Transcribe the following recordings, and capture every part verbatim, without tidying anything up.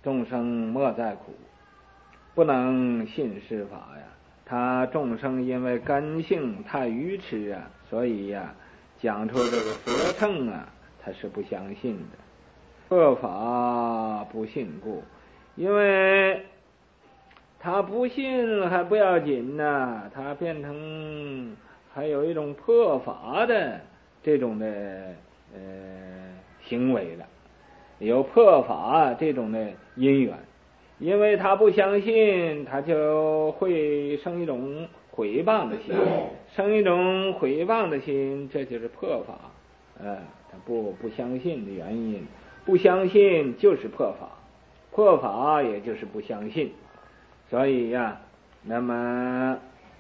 众生莫再苦，不能信是法呀。他众生因为根性太愚痴啊，所以呀、啊，讲出这个佛乘啊，他是不相信的。恶法不信故，因为他不信还不要紧呢、啊，他变成还有一种破法的这种的呃行为了，有破法这种的因缘。因为他不相信，他就会生一种毁谤的心，生一种毁谤的心，这就是破法。呃，他不不相信的原因，不相信就是破法，破法也就是不相信。所以呀，那么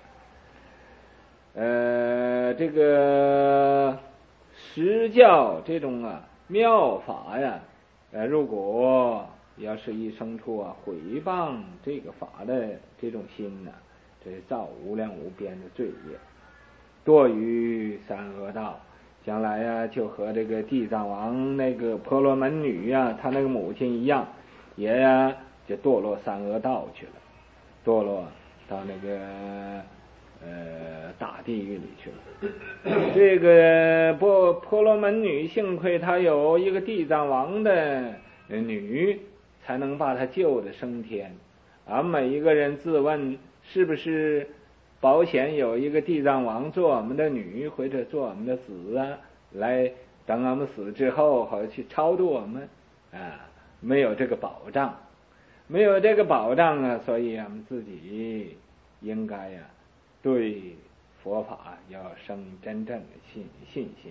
呃，这个实教这种啊妙法呀，呃，如果要是一生出啊毁谤这个法的这种心呢、啊，这是造无量无边的罪业，堕于三恶道。将来呀、啊，就和这个地藏王那个婆罗门女呀、啊，她那个母亲一样，也呀、啊、就堕落三恶道去了，堕落到那个呃大地狱里去了。这个婆婆罗门女幸亏她有一个地藏王的女，才能把他救的升天。而每一个人自问，是不是保险有一个地藏王做我们的女，或者做我们的子啊，来等我们死之后好去超度我们啊？没有这个保障，没有这个保障啊，所以我们自己应该呀、啊，对佛法要生真正的信信心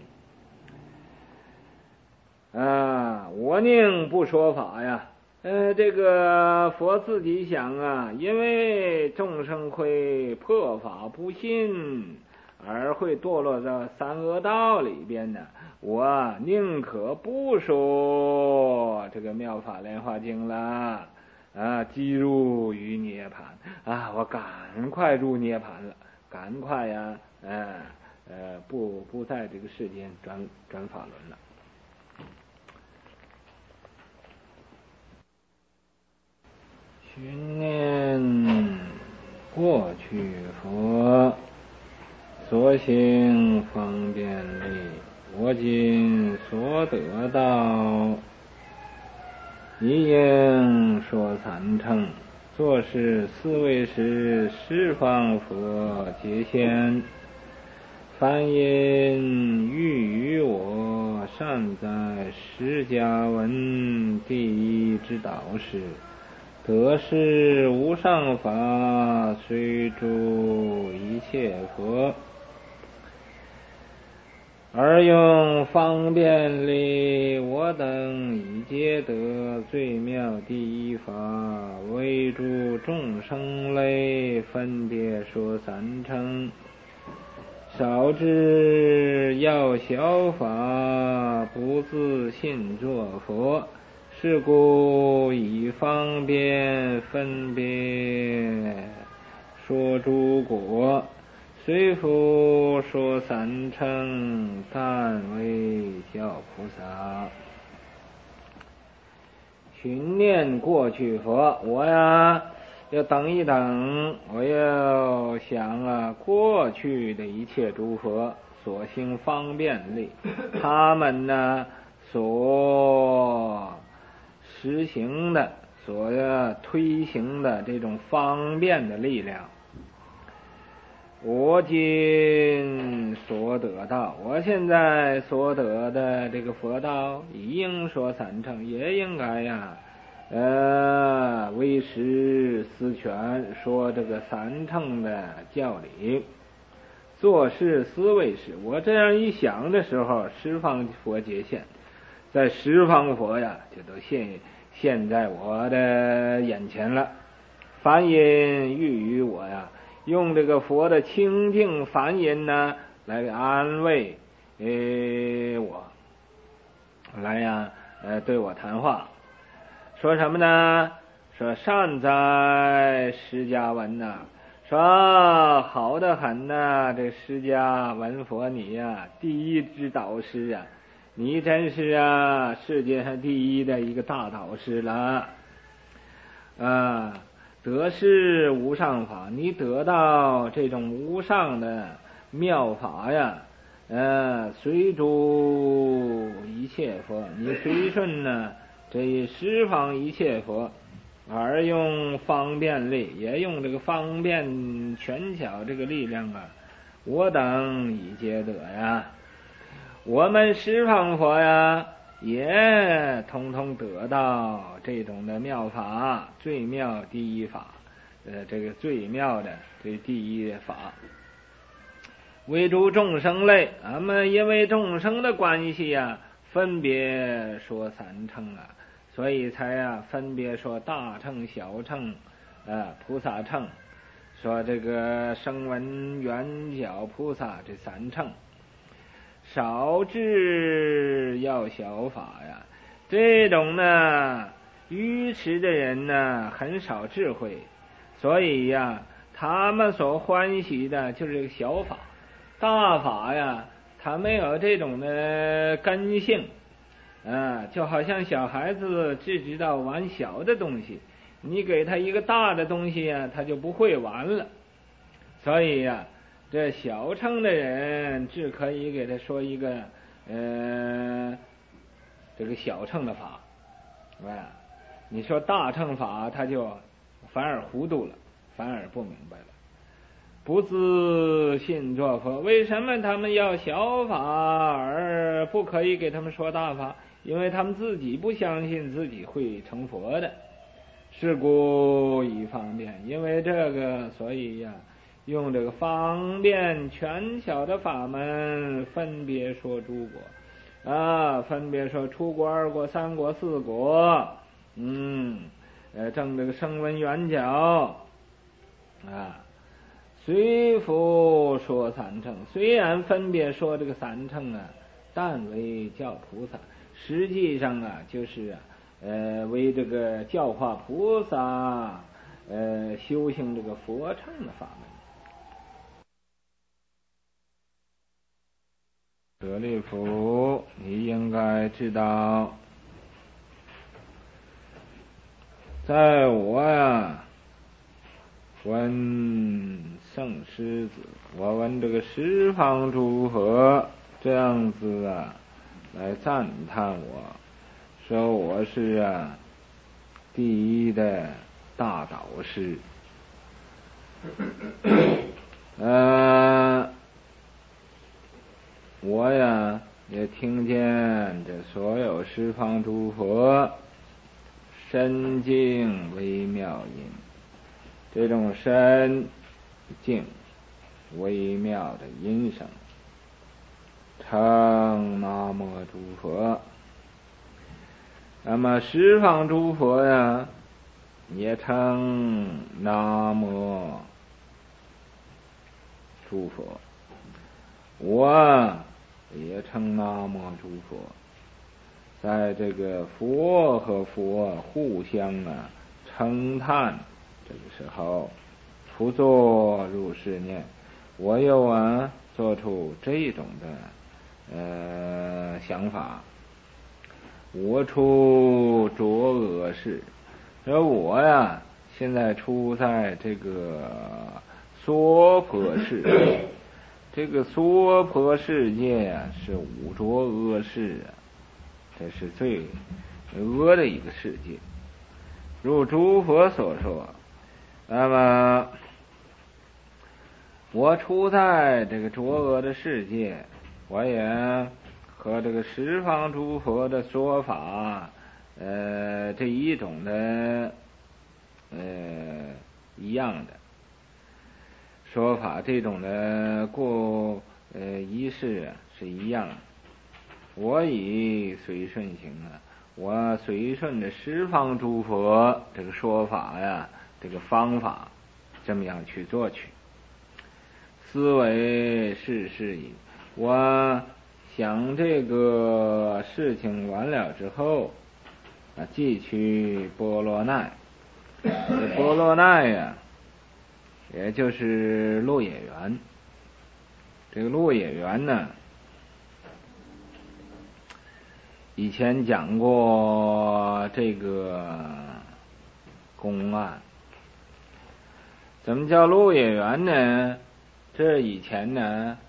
啊！我宁不说法呀。呃，这个佛自己想啊，因为众生会破法不信，而会堕落到三恶道里边呢。我宁可不说这个妙法莲华经了啊，即入于涅槃啊，我赶快入涅槃了，赶快呀，呃呃，不不在这个世间转转法轮了。寻念过去佛，所行方便力，我今所得道，一应说三乘，作是思维时，十方佛皆现。梵音欲于我，善在释迦文第一之导师。得是无上法，虽诸一切佛，而用方便力，我等已皆得最妙第一法，为诸众生类，分别说三乘。少知要小法，不自信作佛。是故以方便分别说诸果，虽复说三乘，但为教菩萨。寻念过去佛，我呀要等一等，我要想啊过去的一切诸佛所行方便力，他们呢所实行的所要推行的这种方便的力量，我今所得到，我现在所得的这个佛道，应说三乘，也应该呀、啊，呃，为师思权，说这个三乘的教理，做事思维时，我这样一想的时候，十方佛界现。在十方佛呀，就都现现在我的眼前了。梵音欲于我呀，用这个佛的清净梵音呢，来安慰呃我，来呀呃对我谈话，说什么呢？说善哉释迦文呐、啊，说好得很呐、啊，这释迦文佛你呀、啊，第一之导师啊。你真是啊，世界上第一的一个大导师了。 啊，得是无上法，你得到这种无上的妙法呀，呃，随诸一切佛，你随顺呢这十方一切佛，而用方便力，也用这个方便权巧这个力量啊，我等已皆得呀。我们十方佛呀，也统统得到这种的妙法，最妙第一法，呃，这个最妙的这第一法，为诸众生类，俺们因为众生的关系呀，分别说三乘啊，所以才呀分别说大乘、小乘，呃，菩萨乘，说这个声闻缘觉菩萨这三乘。少智要小法呀，这种呢愚痴的人呢很少智慧，所以呀他们所欢喜的就是这个小法，大法呀他没有这种的根性啊，就好像小孩子只知道玩小的东西，你给他一个大的东西呀他就不会玩了，所以呀这小乘的人只可以给他说一个呃这个小乘的法，啊，你说大乘法他就反而糊涂了，反而不明白了，不自信作佛。为什么他们要小法而不可以给他们说大法？因为他们自己不相信自己会成佛的，是故一方便，因为这个所以呀用这个方便权巧的法门，分别说诸国啊，分别说出国、二国、三国、四国，嗯，呃，正这个声闻缘觉啊，随佛说三乘。虽然分别说这个三乘啊，但为教菩萨，实际上啊，就是啊，呃，为这个教化菩萨，呃，修行这个佛乘的法门。舍利弗，你应该知道，在我呀闻圣狮子，我闻这个十方诸佛这样子啊来赞叹我，说我是啊第一的大导师。呃我呀也听见这所有十方诸佛深静微妙音，这种深静微妙的音声，称南无诸佛。那么十方诸佛呀也称南无诸佛，我也称南无诸佛。在这个佛和佛互相啊称叹这个时候，不做入世念，我又啊做出这种的呃想法，我出浊恶世，而我呀现在处在这个娑婆世界，这个娑婆世界呀是五浊恶世啊，这是最恶的一个世界。如诸佛所说，那么我处在这个浊恶的世界，我也和这个十方诸佛的说法呃这一种的呃一样的说法，这种的过呃仪式啊是一样的。我以随顺行啊，我随顺着十方诸佛这个说法呀，这个方法这么样去做去。思维是事矣，我想这个事情完了之后啊，即去波罗奈。这波罗奈呀也就是鹿野园。这个鹿野园呢以前讲过，这个公案。怎么叫鹿野园呢？这以前呢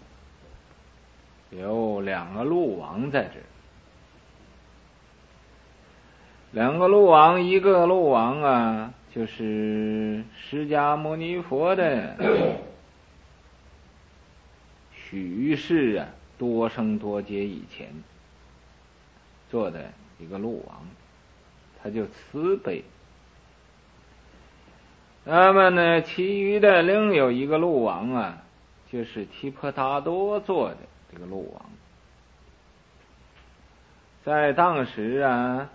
有两个鹿王在这，两个鹿王，一个鹿王啊就是释迦牟尼佛的许世啊多生多劫以前做的一个鹿王，他就慈悲。那么呢，其余的另有一个鹿王啊，就是提婆达多做的这个鹿王。在当时啊，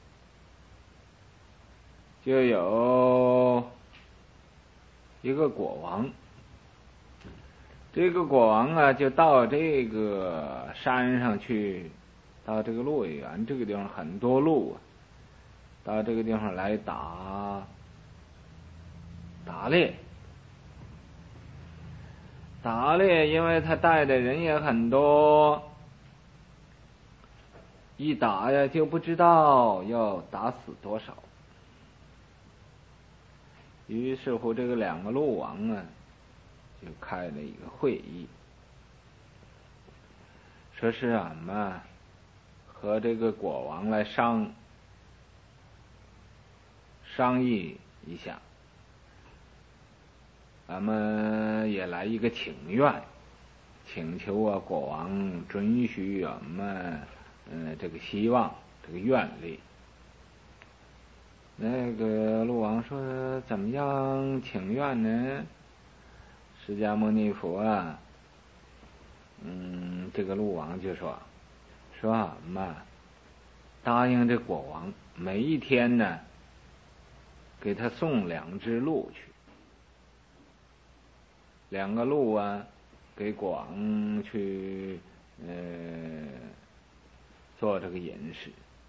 就有一个国王，这个国王啊，就到这个山上去，到这个鹿野园这个地方很多鹿啊，到这个地方来打打猎。打猎，因为他带的人也很多，一打呀就不知道要打死多少。于是乎，这个两个鹿王啊，就开了一个会议，说是俺们和这个国王来商商议一下，咱们也来一个请愿，请求啊国王准许我们呃这个希望这个愿力。那个鹿王说怎么样请愿呢？释迦牟尼佛啊，嗯，这个鹿王就说说俺们答应这国王每一天呢给他送两只鹿去，两个鹿啊给国王去呃做这个饮食。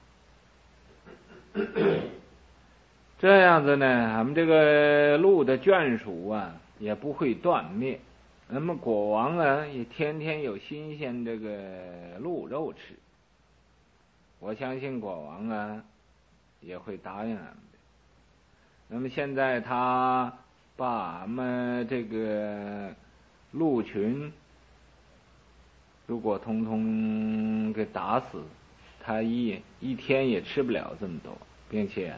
这样子呢，俺们这个鹿的眷属啊也不会断灭，那么国王啊也天天有新鲜这个鹿肉吃。我相信国王啊也会答应俺们的。那么现在他把俺们这个鹿群如果通通给打死，他一一天也吃不了这么多，并且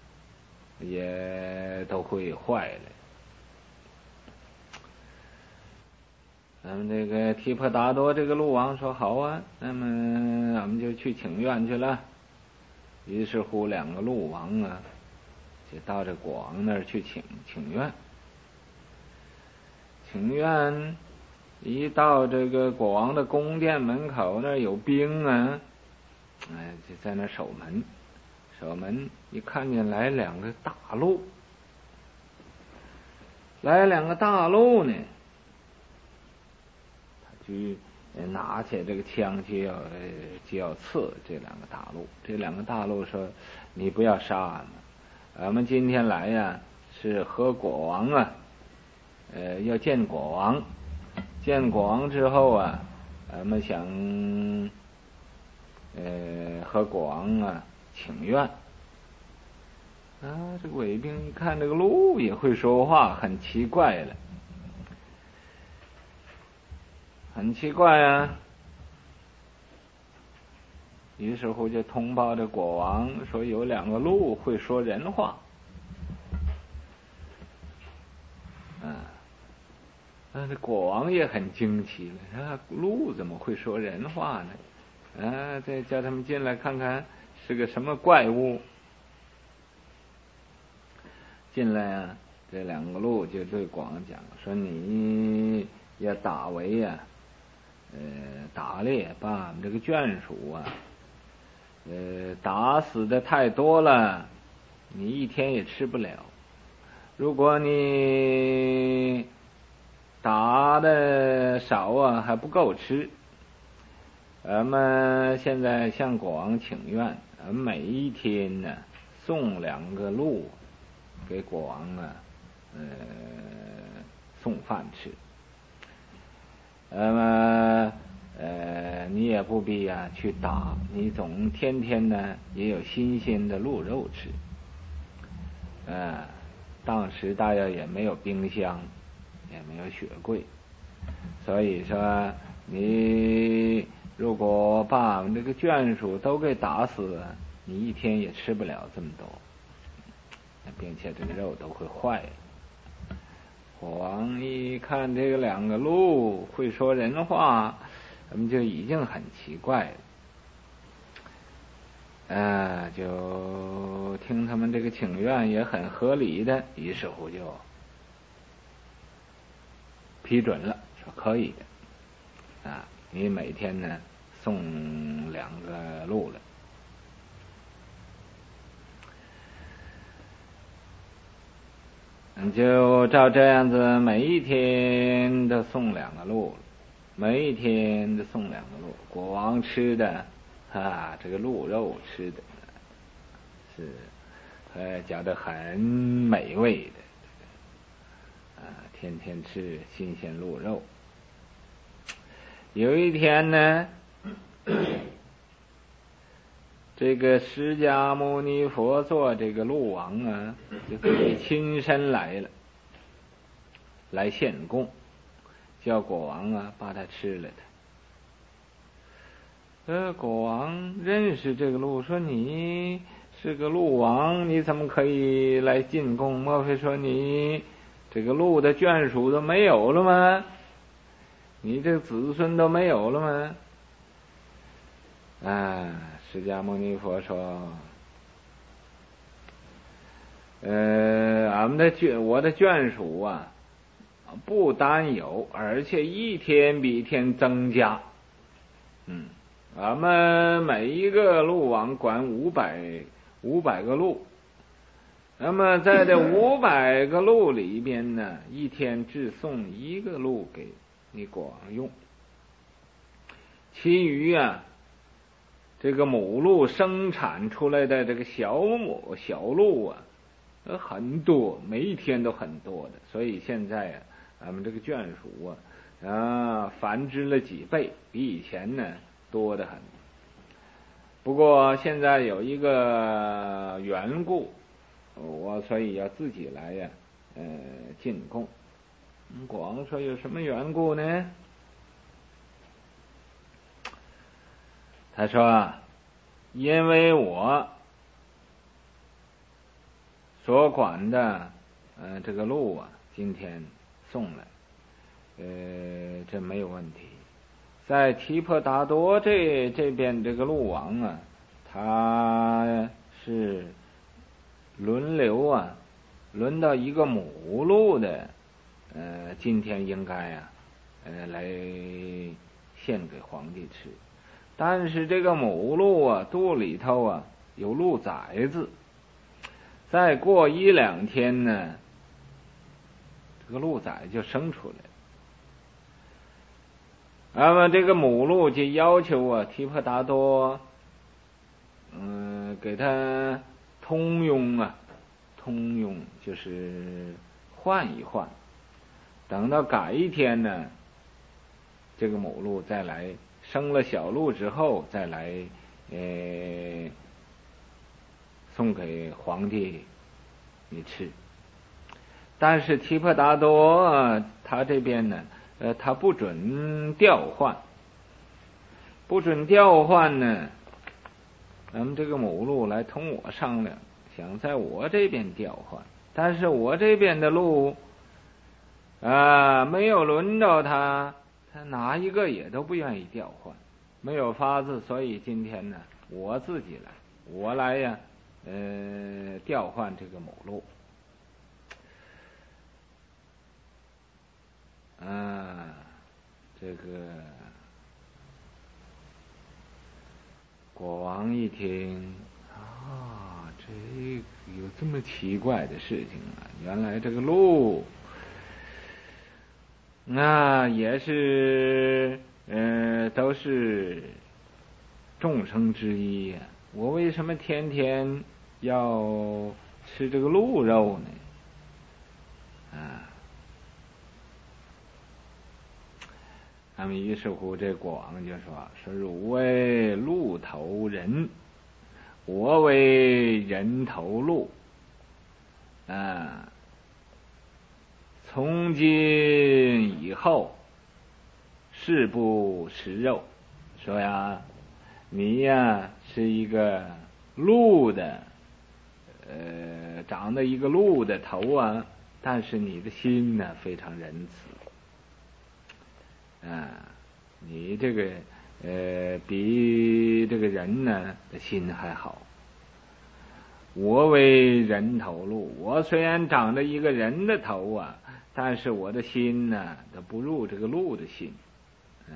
也都会坏了。咱们这个提婆达多这个鹿王说好啊，那么俺们就去请愿去了。于是乎两个鹿王啊就到这国王那儿去请请愿。请愿一到这个国王的宫殿门口，那儿有兵啊，哎，就在那守门。守门一看见来两个大鹿，来两个大鹿呢，他就拿起这个枪就要就要刺这两个大鹿。这两个大鹿说：“你不要杀俺们，俺们今天来呀是和国王啊，呃，要见国王。见国王之后啊，俺们想呃和国王啊请愿。”啊，这个卫兵一看这个鹿也会说话，很奇怪了，很奇怪啊。于是乎就通报这国王说有两个鹿会说人话。啊，那这国王也很惊奇了，啊，鹿怎么会说人话呢？啊，再叫他们进来看看是个什么怪物。进来啊，这两个鹿就对国王讲说：“你要打围呀、啊，呃，打猎，把俺们这个眷属啊，呃，打死的太多了，你一天也吃不了。如果你打的少啊，还不够吃。咱们现在向国王请愿，咱们每一天呢送两个鹿。”给国王啊，呃，送饭吃。那么，呃，你也不必啊去打，你总天天呢也有新鲜的鹿肉吃。 呃，当时大约也没有冰箱，也没有雪柜，所以说你如果把这个眷属都给打死了，你一天也吃不了这么多，并且这个肉都会坏。国王一看这个两个鹿会说人话，他们就已经很奇怪了。呃，就听他们这个请愿也很合理的，于是乎就批准了，说可以的，啊，你每天呢送两个鹿了。就照这样子，每一天都送两个鹿，每一天都送两个鹿。国王吃的啊，这个鹿肉吃的是呃觉得很美味的，啊，天天吃新鲜鹿肉。有一天呢，这个释迦牟尼佛做这个鹿王啊，就自己亲身来了，来献供，叫国王啊把它吃了它。呃，国王认识这个鹿，说你是个鹿王，你怎么可以来进贡？莫非说你这个鹿的眷属都没有了吗？你这子孙都没有了吗？啊，释迦牟尼佛说，呃，俺们的眷，我的眷属啊，不单有，而且一天比一天增加。嗯，俺们每一个鹿王管五百五百个鹿，那么在这五百个鹿里边呢，一天只送一个鹿给你国王用，其余啊。这个母鹿生产出来的这个小母小鹿啊，呃很多，每一天都很多的，所以现在啊，咱们这个眷属啊，啊繁殖了几倍，比以前呢多得很。不过现在有一个缘故，我所以要自己来呀，呃进贡。国王说有什么缘故呢？他说，因为我所管的呃这个鹿啊，今天送来，呃这没有问题。在提婆达多这这边这个鹿王啊，他是轮流啊，轮到一个母鹿的，呃今天应该啊，呃来献给皇帝吃。但是这个母鹿啊，肚里头啊有鹿崽子，再过一两天呢，这个鹿崽就生出来了。那么这个母鹿就要求啊，提婆达多，嗯、呃，给他通用啊，通用就是换一换，等到改一天呢，这个母鹿再来。生了小鹿之后再来，呃，送给皇帝你吃。但是提婆达多他这边呢，呃，他不准调换，不准调换呢，咱们这个母鹿来同我商量，想在我这边调换，但是我这边的鹿啊，没有轮到他。他哪一个也都不愿意调换，没有法子，所以今天呢，我自己来，我来呀，呃，调换这个母鹿。啊，这个国王一听啊，这个有这么奇怪的事情啊！原来这个鹿。那也是，呃，都是众生之一呀。我为什么天天要吃这个鹿肉呢？啊，那么于是乎，这国王就说：“说汝为鹿头人，我为人头鹿。 啊，从今以后誓不食肉，说呀，你呀是一个鹿的，呃，长得一个鹿的头啊，但是你的心呢非常仁慈，啊，你这个呃比这个人呢的心还好。我为人头鹿，我虽然长着一个人的头啊，但是我的心呢都不入这个鹿的心。嗯，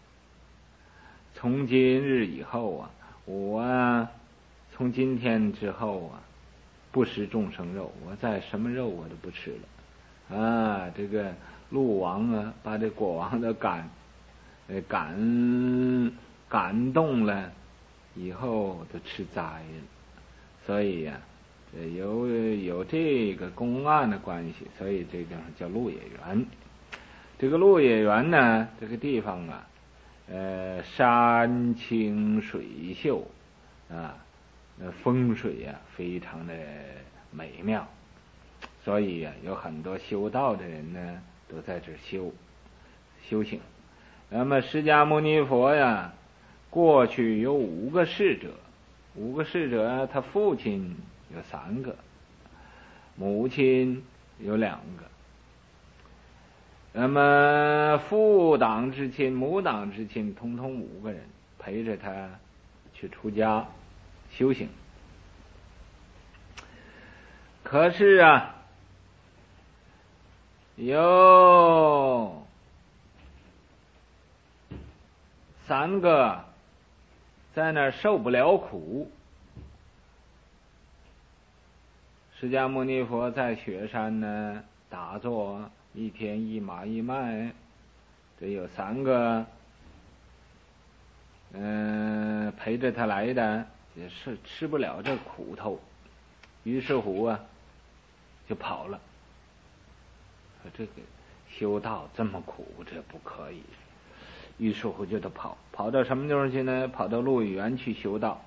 从今日以后啊，我啊从今天之后啊，不食众生肉，我再什么肉我都不吃了。啊，这个鹿王啊，把这国王的感，呃感感动了，以后都吃斋了。所以呀、啊，有有这个公案的关系，所以这地方叫鹿野园。这个鹿野园呢，这个地方啊，呃，山清水秀啊，呃，风水呀、啊、非常的美妙，所以呀、啊，有很多修道的人呢都在这修修行。那么释迦牟尼佛呀，过去有五个侍者。五个侍者，他父亲有三个，母亲有两个。那么父党之亲、母党之亲，统统五个人陪着他去出家修行。可是啊，有三个在那儿受不了苦。释迦牟尼佛在雪山呢打坐，一天一马一麦，这有三个嗯、呃、陪着他来的，也是吃不了这苦头，于是乎啊就跑了。说这个修道这么苦，这不可以。于是乎就得跑，跑到什么地方去呢？跑到鹿野园去修道。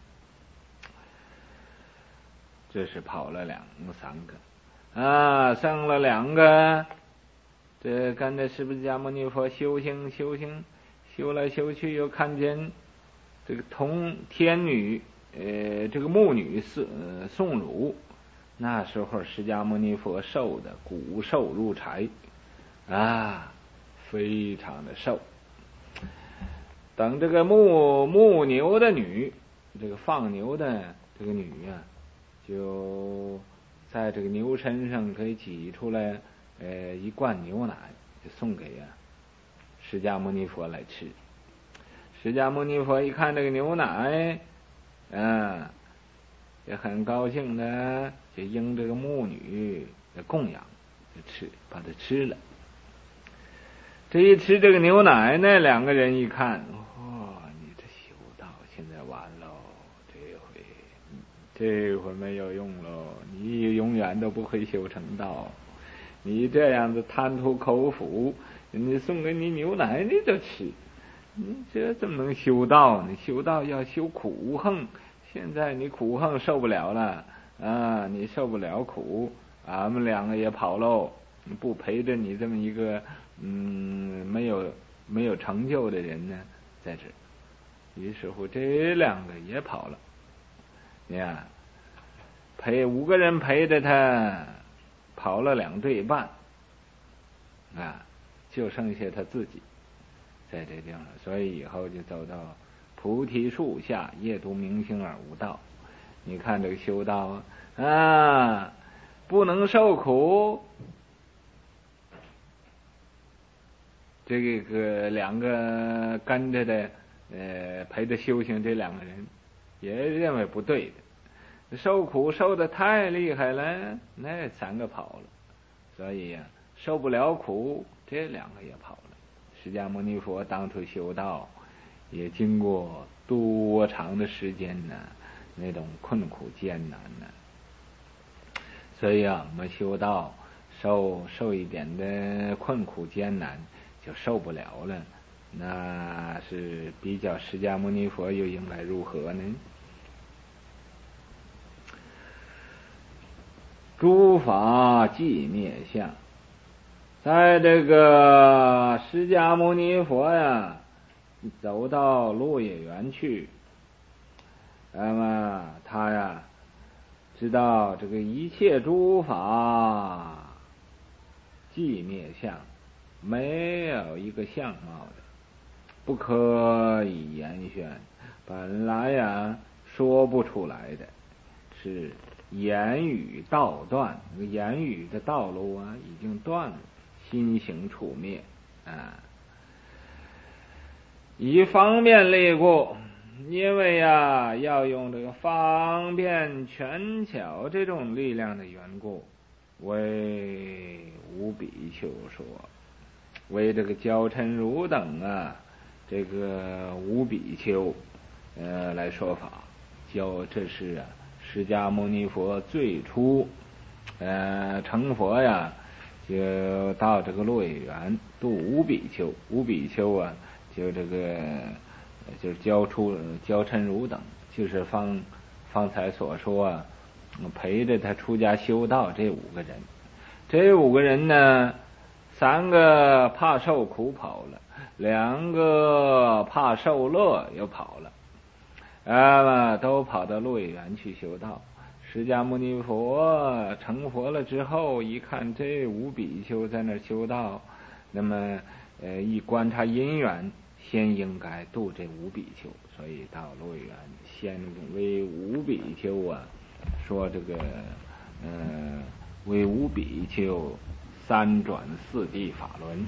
这是跑了两个三个啊，剩了两个，这跟着释迦牟尼佛修行修行，修来修去，又看见这个同天女，呃，这个木女宋呃宋汝，那时候释迦牟尼佛瘦的骨瘦如柴啊，非常的瘦。等这个牧牧牛的女，这个放牛的这个女啊，就在这个牛身上可以挤出来呃一罐牛奶，就送给啊释迦牟尼佛来吃。释迦牟尼佛一看这个牛奶，啊，也很高兴的，就应这个牧女的供养，就吃，把它吃了。这一吃这个牛奶呢，两个人一看，哦，你这修道现在完喽，这回这回没有用喽，你永远都不会修成道。你这样子贪图口腹，人家送给你牛奶你就吃，你这怎么能修道呢？修道要修苦恨，现在你苦恨受不了了啊，你受不了苦，俺们两个也跑喽，不陪着你这么一个嗯没有没有成就的人呢在这。于是乎这两个也跑了，你看陪五个人陪着他跑了两队半啊，就剩下他自己在这地方，所以以后就走到菩提树下夜读明星而悟道。你看这个修道啊，不能受苦，这个两个跟着的呃陪着修行这两个人也认为不对的，受苦受得太厉害了，那三个跑了，所以呀、啊、受不了苦，这两个也跑了。释迦牟尼佛当初修道也经过多长的时间呢，那种困苦艰难呢，所以啊我们修道受受一点的困苦艰难就受不了了，那是比较释迦牟尼佛又应该如何呢？ 诸法寂灭相。在这个释迦牟尼佛呀走到鹿野园去，那么他呀知道这个一切诸法寂灭相，没有一个相貌的，不可以言宣，本来呀说不出来的，是言语道断，言语的道路啊已经断了，心行处灭啊。以方便力故，因为呀要用这个方便权巧这种力量的缘故，为无比丘说，为这个焦嗔如等啊，这个无比丘呃来说法。教这是啊释迦牟尼佛最初呃成佛呀，就到这个鹿野园度无比丘，无比丘啊就这个就是教出焦嗔如等，就是方方才所说啊陪着他出家修道这五个人。这五个人呢，三个怕受苦跑了，两个怕受乐又跑了，啊，都跑到鹿野园去修道。释迦牟尼佛成佛了之后，一看这五比丘在那修道，那么呃一观察因缘，先应该度这五比丘，所以到鹿野园先为五比丘啊说这个呃为五比丘三转四谛法轮。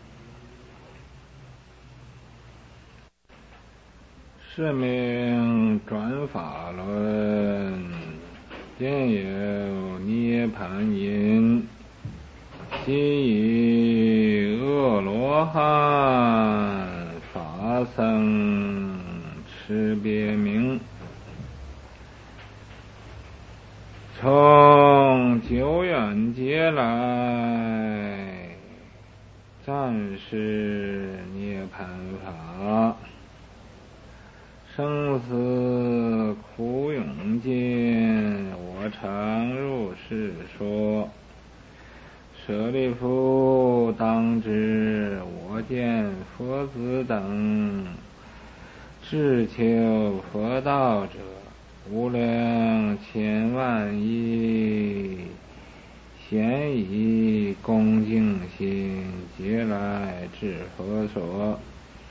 是名转法轮，见有涅盘因，即以阿罗汉法僧持别名，从久远劫来暂时涅盘法，生死苦永尽，我常如是说。舍利弗，当知我见佛子等志求佛道者，无量千万亿，咸以恭敬心，皆来至佛所。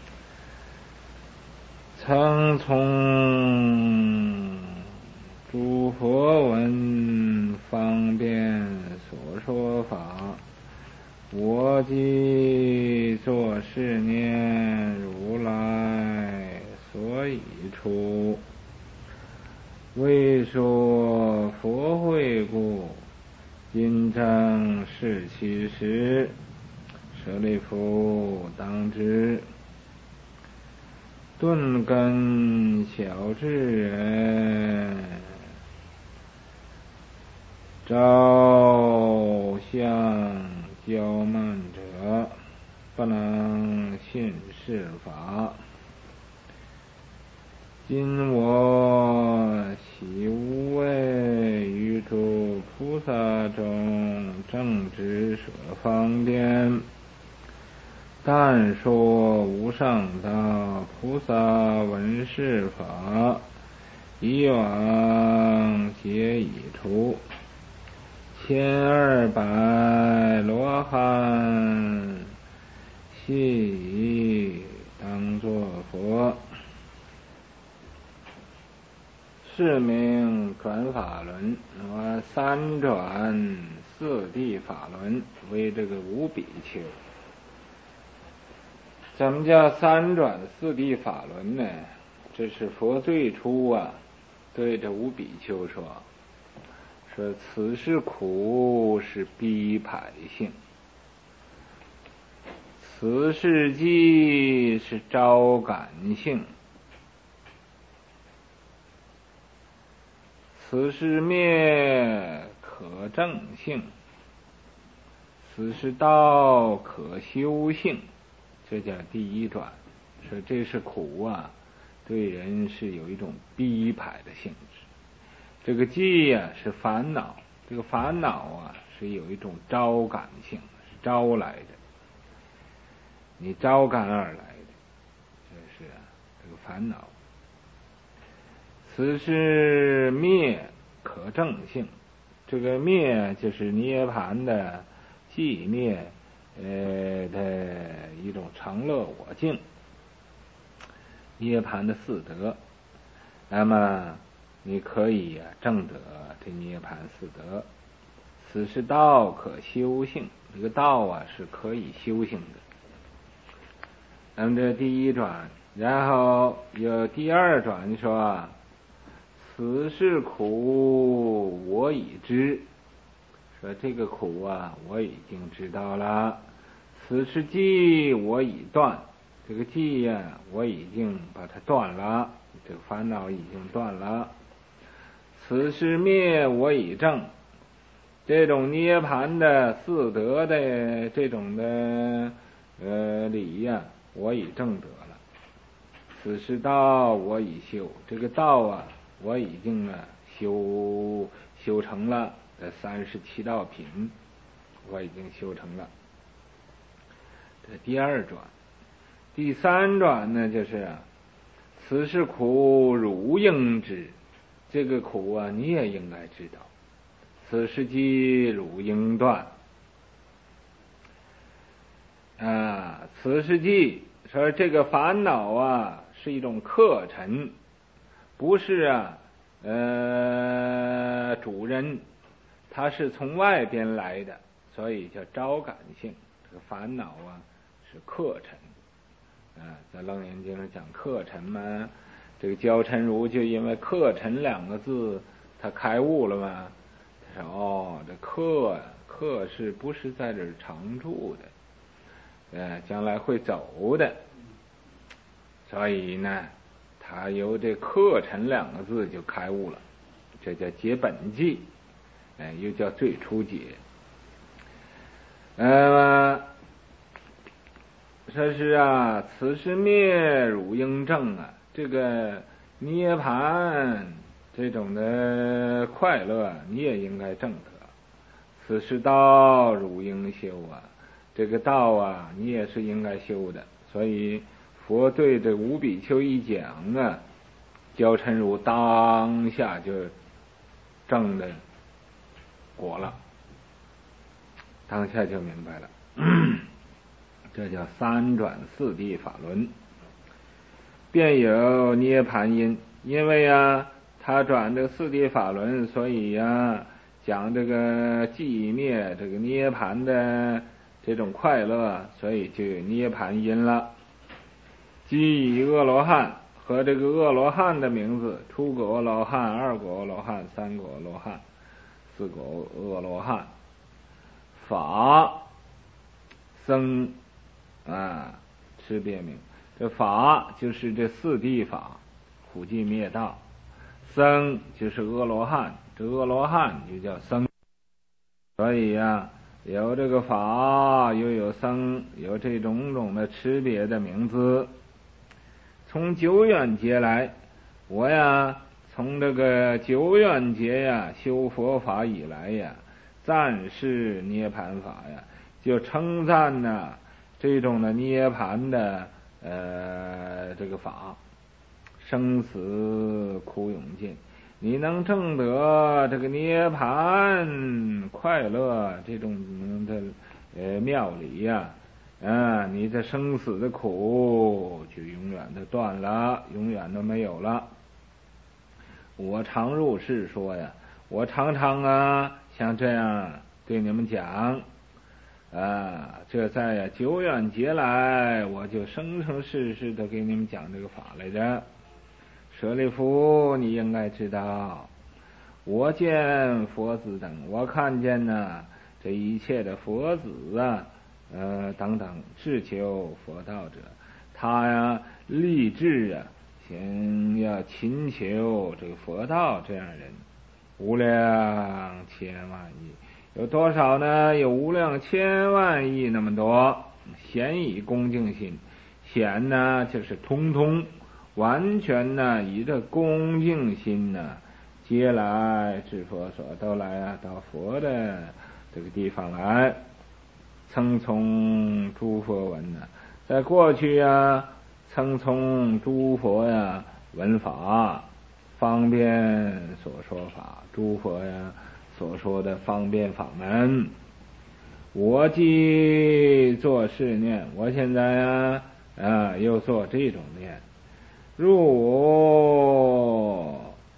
曾从诸佛闻方便所说法，我即作是念，如来所以出，为说佛慧故，今正是其时。舍利弗，当知顿根小智人，照相骄慢者，不能信是法。今我喜无畏于诸菩萨中，正知舍方便，但说无上道菩萨闻是法，以往皆已除，千二百罗汉悉以当作佛。是名转法轮，我三转四谛法轮为这个五比丘。怎么叫三转四谛法轮呢？这是佛最初啊对这五比丘说，说此事苦是逼迫性，此事机是招感性，此事灭可证性，此事道可修性。这叫第一转，说这是苦啊，对人是有一种逼迫的性质。这个机呀、啊、是烦恼， 这个烦恼啊是有一种招感性，是招来的，你招感而来的，这是啊这个烦恼。此是灭可证性，这个灭就是涅盘的寂灭呃的一种常乐我净，涅盘的四德。那么你可以啊证得这涅盘四德。此是道可修性，这个道啊是可以修行的。那么这第一转，然后有第二转说，此是苦我已知，说这个苦啊我已经知道了。此是寂我已断，这个寂呀、啊、我已经把它断了，这个烦恼已经断了。此是灭我已证，这种涅盘的四德的这种的呃理呀、啊、我已证得了。此是道我已修，这个道啊我已经啊修修成了，这三十七道品我已经修成了。这第二转。第三转呢就是啊，此是苦汝应知，这个苦啊你也应该知道。此是寂汝应断啊，此是寂，说这个烦恼啊是一种客尘，不是啊呃主人，它是从外边来的，所以叫招感性。这个烦恼啊是客尘啊，在楞严经上讲客尘嘛，这个焦嗔如就因为客尘两个字他开悟了嘛，他说哦这客客是不是在这儿常住的，呃将来会走的，所以呢他由这客尘两个字就开悟了，这叫解本际，哎又叫最初解。呃说是啊，此是灭汝应证啊，这个涅盘这种的快乐你也应该证得。此是道汝应修啊，这个道啊你也是应该修的。所以佛对这五比丘一讲啊，焦嗔如当下就证的果了，当下就明白了。这叫三转四谛法轮，便有涅盘因。因为啊他转这个四谛法轮，所以啊讲这个寂灭这个涅盘的这种快乐，所以就有涅盘因了。即阿罗汉和这个阿罗汉的名字，初果阿罗汉、二果阿罗汉、三果阿罗汉、四果阿罗汉，法僧啊吃别名。这法就是这四谛法，苦寂灭道；僧就是阿罗汉，这阿罗汉就叫僧。所以呀、啊，有这个法，又有僧，有这种种的区别的名字。从久远劫来，我呀从这个久远劫呀修佛法以来呀，赞视涅盘法呀，就称赞呢这种的涅盘的呃这个法，生死苦永尽，你能证得这个涅盘快乐这种的呃妙理呀、啊，啊，你这生死的苦就永远的断了，永远都没有了。我常入世说呀，我常常啊像这样对你们讲啊，这在呀久远劫来，我就生生世世的给你们讲这个法来着。舍利弗，你应该知道，我见佛子等，我看见呢这一切的佛子啊，呃等等志求佛道者，他呀立志啊，想要勤求这个佛道，这样人无量千万亿。有多少呢？有无量千万亿那么多。显以恭敬心，显呢就是通通完全呢以这恭敬心呢皆来至佛所，都来啊到佛的这个地方来，曾从诸佛闻呢、啊，在过去呀，曾从诸佛呀闻法，方便所说法，诸佛呀所说的方便法门。我即作是念，我现在呀啊又做这种念，如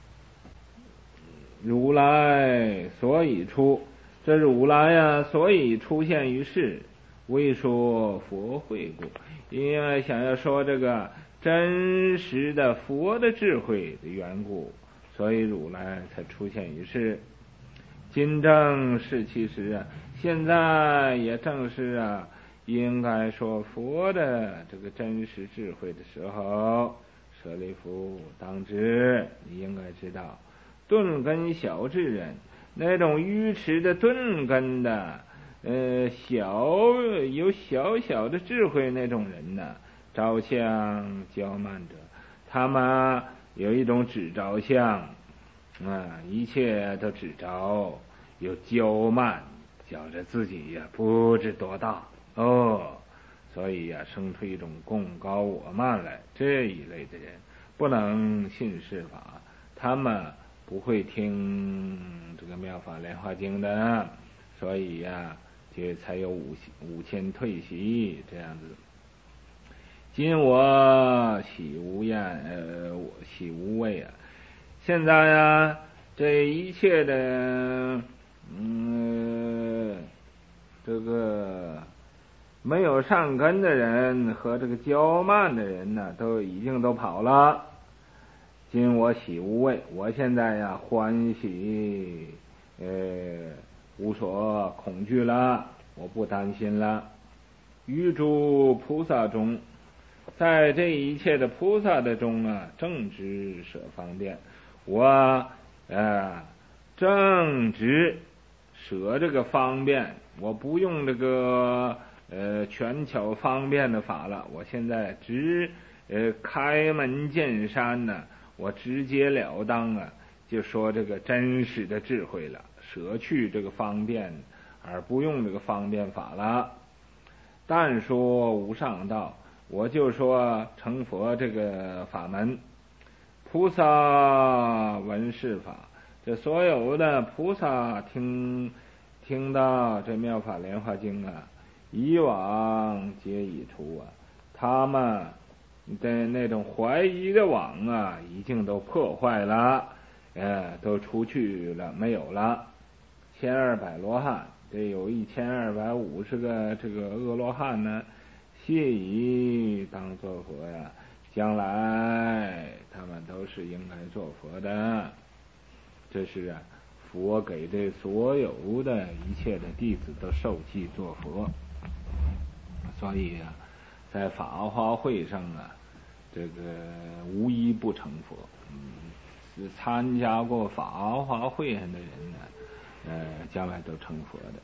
如来所以出，这如来呀所以出现于世，为说佛慧故，因为想要说这个真实的佛的智慧的缘故，所以如来才出现于世。今正是其时啊，现在也正是啊，应该说佛的这个真实智慧的时候。舍利弗，当知你应该知道，钝根小智人，那种愚痴的钝根的呃小有小小的智慧那种人呢，着相骄慢者，他们有一种只着相啊，一切都只着，有骄慢，觉着自己呀不知多大哦，所以呀生出一种贡高我慢来。这一类的人不能信是法，他们不会听这个妙法莲华经的，所以呀就才有五五千退席这样子。今我喜无厌，呃，我喜无畏啊！现在呀，这一切的，嗯，这个没有善根的人和这个骄慢的人呢，都已经都跑了。今我喜无畏，我现在呀欢喜，呃，无所恐惧了，我不担心了。于诸菩萨中，在这一切的菩萨的中啊，正直舍方便，我呃正直舍这个方便，我不用这个呃权巧方便的法了，我现在直呃开门见山呢，我直截了当啊，就说这个真实的智慧了，舍去这个方便，而不用这个方便法了。但说无上道，我就说成佛这个法门，菩萨闻是法，这所有的菩萨听听到这妙法莲华经啊，以往皆已除啊，他们的那种怀疑的网啊，已经都破坏了，呃，都出去了，没有了。千二百罗汉，这有一千二百五十个这个阿罗汉呢，谢已当作佛呀，将来他们都是应该做佛的。这是啊，佛给这所有的一切的弟子都受记做佛。所以啊，在法华会上啊，这个无一不成佛。嗯，是参加过法华会上的人呢，呃，将来都成佛的。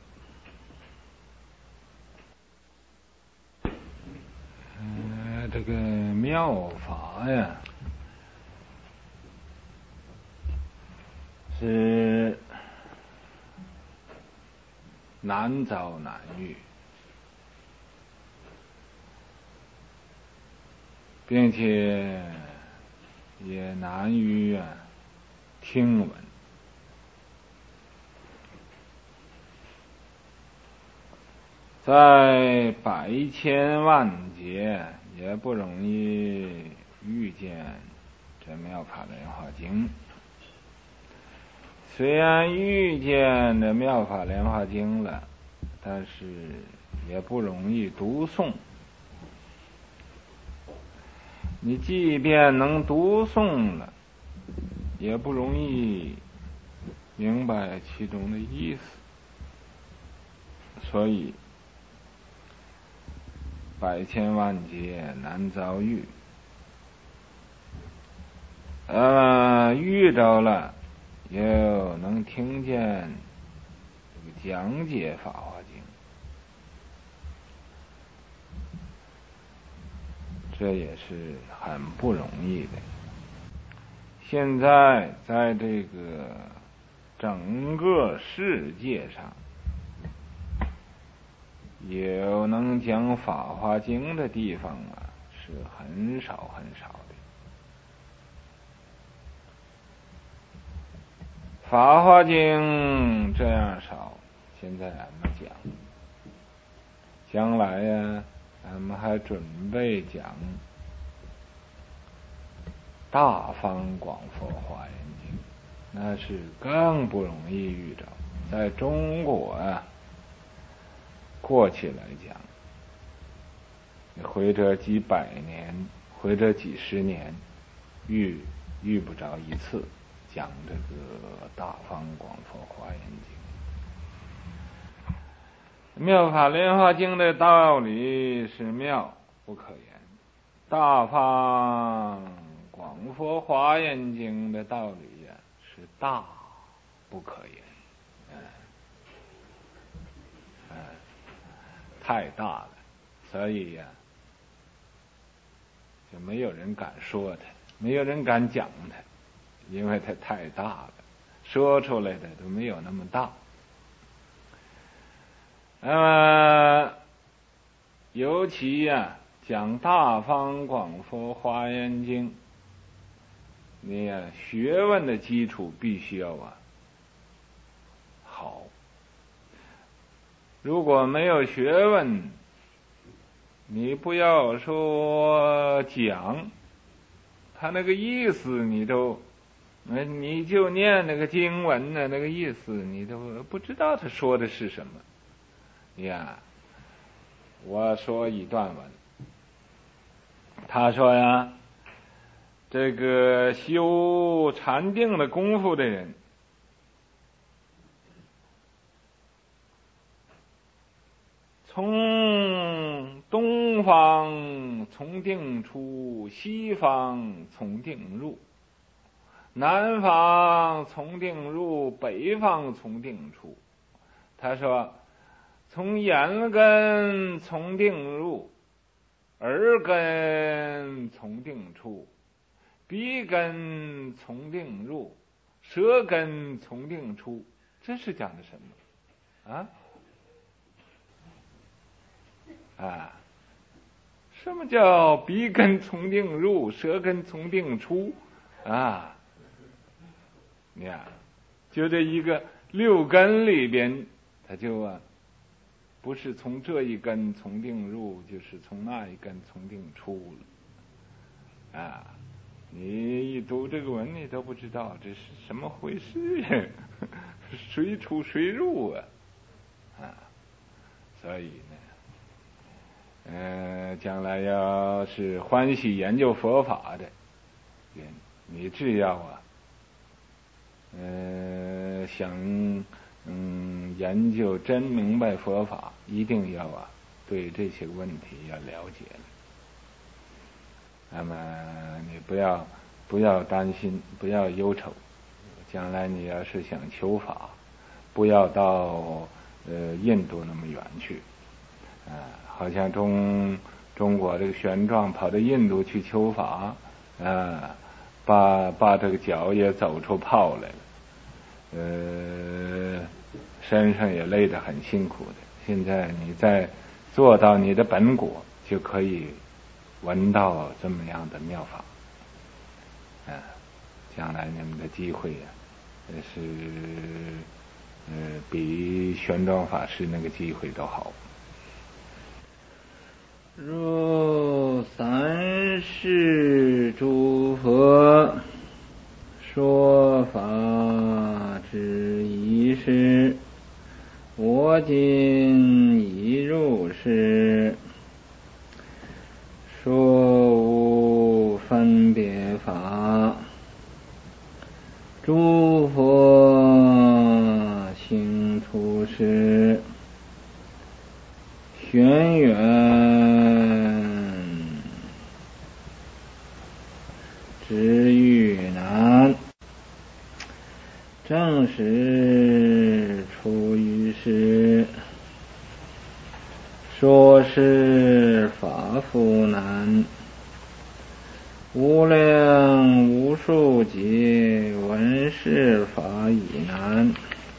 呃，这个妙法呀，是难遭难遇，并且也难于啊听闻。在百千万劫也不容易遇见这妙法莲华经。虽然遇见这妙法莲华经了，但是也不容易读诵。你即便能读诵了，也不容易明白其中的意思。所以百千万劫难遭遇，呃，遇着了，又能听见这个讲解法华经，这也是很不容易的。 现在在这个整个世界上，有能讲《法华经》的地方啊，是很少很少的。《法华经》这样少，现在俺们讲，将来呀，俺们还准备讲《大方广佛华严经》，那是更不容易遇着。在中国啊，过去来讲，你回这几百年，回这几十年，遇遇不着一次讲这个大方广佛华严经。妙法莲华经的道理是妙不可言，大方广佛华严经的道理呀、啊、是大不可言，嗯嗯，太大了，所以呀、啊、就没有人敢说它，没有人敢讲它，因为它太大了，说出来的都没有那么大。那么尤其呀、啊、讲大方广佛华严经，你呀、啊、学问的基础必须要啊好。如果没有学问，你不要说讲，他那个意思你都，你就念那个经文的那个意思，你都不知道他说的是什么。呀，我说一段文，他说呀，这个修禅定的功夫的人，从东方从定出，西方从定入，南方从定入，北方从定出。他说从眼根从定入，耳根从定出，鼻根从定入，舌根从定出。这是讲的什么啊？啊，什么叫鼻根从定入，舌根从定出啊？你看，就这一个六根里边，它就啊，不是从这一根从定入，就是从那一根从定出了啊！你一读这个文，你都不知道这是什么回事，谁出谁入啊？啊，所以呢，呃，将来要是欢喜研究佛法的人，你只要啊，呃，想嗯研究真明白佛法，一定要啊对这些问题要了解了。那么你不要不要担心，不要忧愁，将来你要是想求法，不要到呃印度那么远去啊、呃，好像中中国这个玄奘跑到印度去求法啊、呃，把把这个脚也走出泡来了，呃，身上也累得很辛苦的。现在你再做到你的本国，就可以闻到这么样的妙法，啊、呃，将来你们的机会呀、啊，是呃比玄奘法师那个机会都好。 若三世诸佛说法之一时，我今已入世，说无分别法，诸佛行出世，玄远之欲难，正实出于世，说是法复难， 无量无数劫，闻是法已难。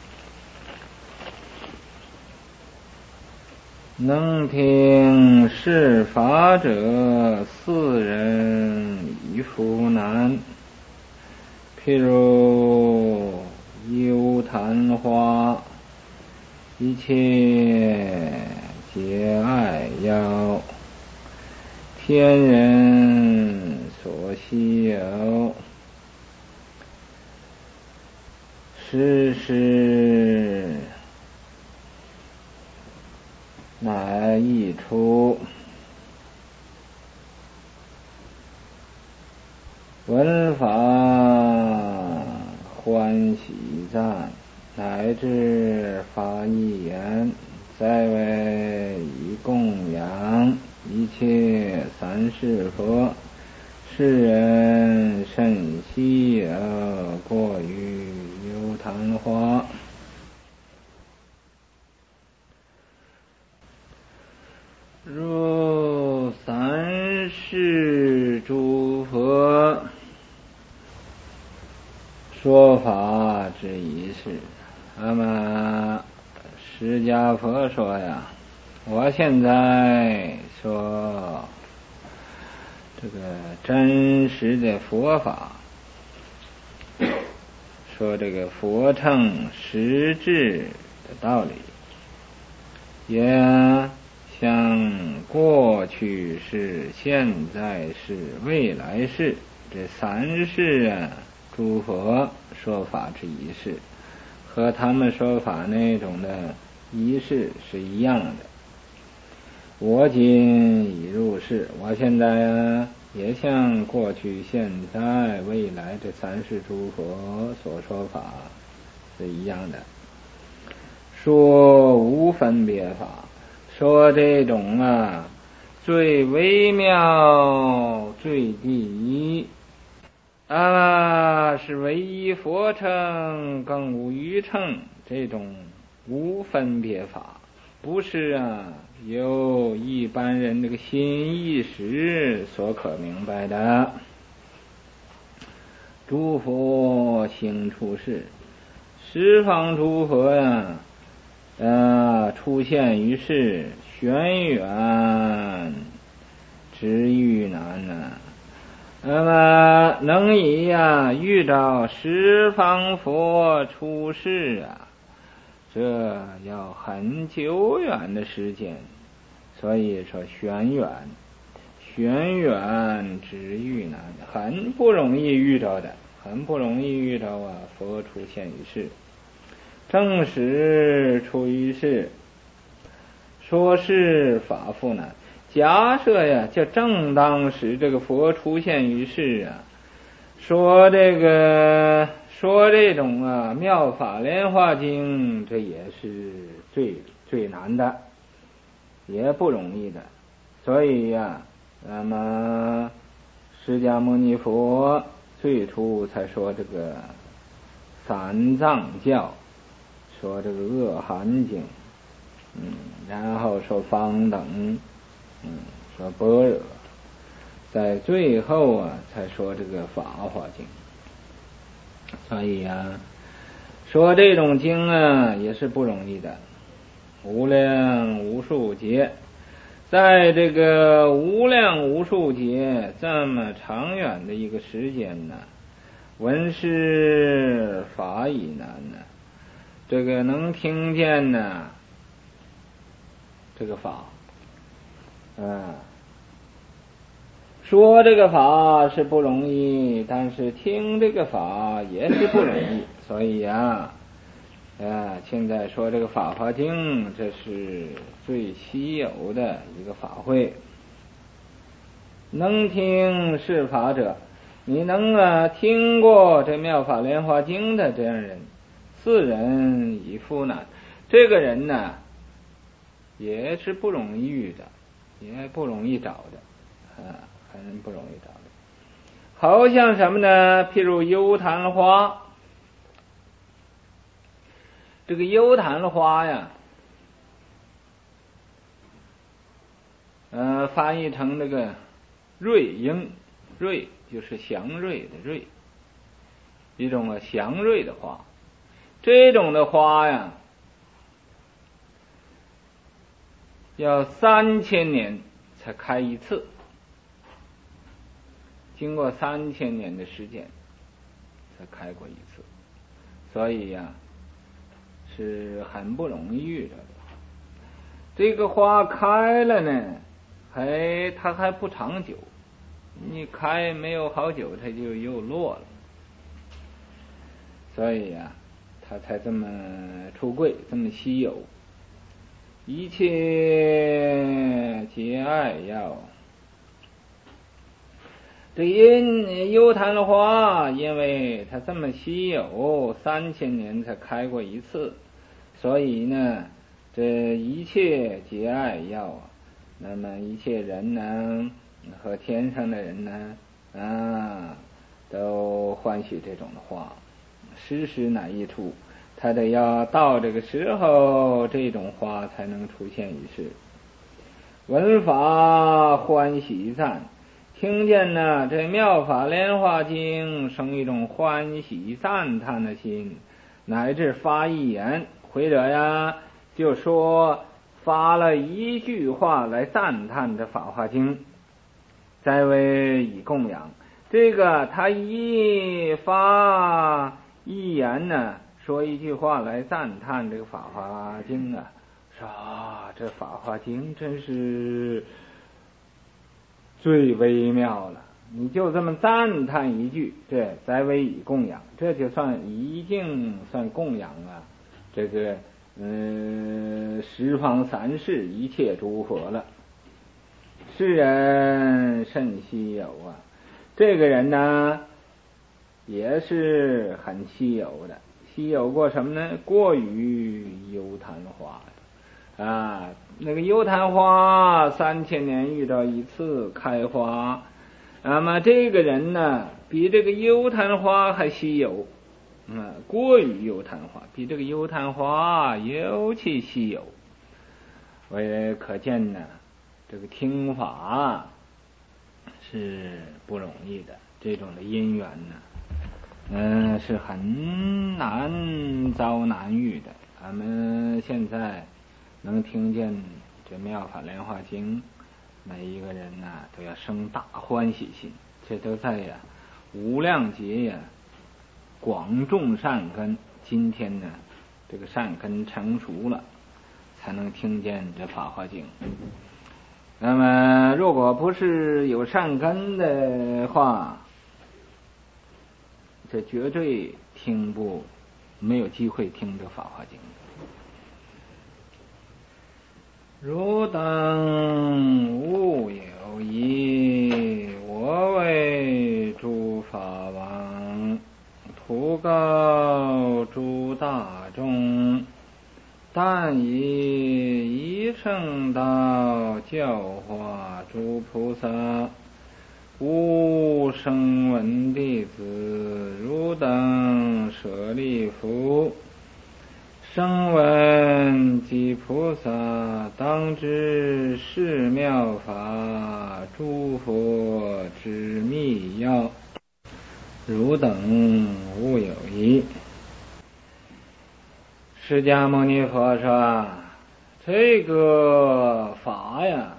能听是法者，四人亦复难。譬如幽昙花，一切皆爱要，天人所希有，时时乃溢出。闻法欢喜赞，乃至发一言，再为以供养一切三世佛。世人甚希有，过于幽昙花。如三世诸佛说法之一事，那么释迦佛说呀，我现在说这个真实的佛法，说这个佛乘实质的道理，也像过去世、现在世、未来世这三世啊，诸佛说法之仪式，和他们说法那种的仪式是一样的。我今已入世，我现在啊，也像过去、现在、未来这三世诸佛所说法是一样的，说无分别法，说这种啊最微妙、最第一啊，是唯一佛乘，更无余乘，这种无分别法，不是啊由一般人这个心意识所可明白的。诸佛行出世，十方诸佛呀、啊，呃，出现于世，玄远之欲难呐、啊。那么能以呀、啊、遇到十方佛出世啊，这要很久远的时间，所以说玄远，玄远之遇难，很不容易遇到的，很不容易遇到啊佛出现于世。正时出于世，说是法复难。假设呀，就正当时这个佛出现于世啊，说这个说这种啊妙法莲华经，这也是最最难的，也不容易的。所以呀，那么释迦牟尼佛最初才说这个三藏教，说这个阿含经，嗯，然后说方等，嗯，说般若，在最后啊才说这个法华经。所以啊，说这种经啊也是不容易的，无量无数劫，在这个无量无数劫这么长远的一个时间呢，闻是法已难呢，这个能听见呢这个法，啊，说这个法是不容易，但是听这个法也是不容易。所以啊，啊，现在说这个法华经，这是最稀有的一个法会。能听是法者，你能啊听过这妙法莲华经的这样人，四人已复难。这个人呢，也是不容易遇的，也不容易找的，啊，很不容易找的。好像什么呢？譬如幽昙花，这个幽昙花呀，呃，翻译成这个瑞鹰，瑞就是祥瑞的瑞，一种啊祥瑞的花。这种的花呀，要三千年才开一次，经过三千年的时间才开过一次，所以呀、啊、是很不容易遇着的。这个花开了呢，还它还不长久，你开没有好久，它就又落了，所以呀、啊，它才这么出贵，这么稀有。一切皆爱要。这因幽昙花，因为它这么稀有，三千年才开过一次，所以呢，这一切皆爱要啊。那么一切人呢，和天上的人呢，啊，都欢喜这种的花。时时哪一处，他得要到这个时候，这种花才能出现于世。闻法欢喜赞，听见呢这妙法莲华经，生一种欢喜赞叹的心，乃至发一言，或者呀就说发了一句话来赞叹这法华经，再为以供养。这个他一发一言呢，说一句话来赞叹这个法华经啊，说啊这法华经真是最微妙了，你就这么赞叹一句，这再为以供养，这就算一定算供养啊这个嗯十方三世一切诸佛了。世人甚稀有啊，这个人呢也是很稀有的，稀有过什么呢？过于幽昙花啊，那个幽昙花三千年遇到一次开花，那么这个人呢比这个幽昙花还稀有，嗯，过于幽昙花，比这个幽昙花尤其稀有。为可见呢，这个听法是不容易的，这种的因缘呢，嗯、呃，是很难遭难遇的。咱们现在能听见这妙法莲华经，每一个人呢都要生大欢喜心，这都在呀无量劫呀广种善根。今天呢这个善根成熟了，才能听见这法华经。那么如果不是有善根的话，这绝对听不没有机会听这法华经。汝等勿有疑，我为诸法王，图告诸大众，但以一乘道教化诸菩萨，吾声闻弟子，汝等舍利弗，声闻及菩萨，当知是妙法诸佛之密要，汝等勿有疑。释迦牟尼佛说，这个法呀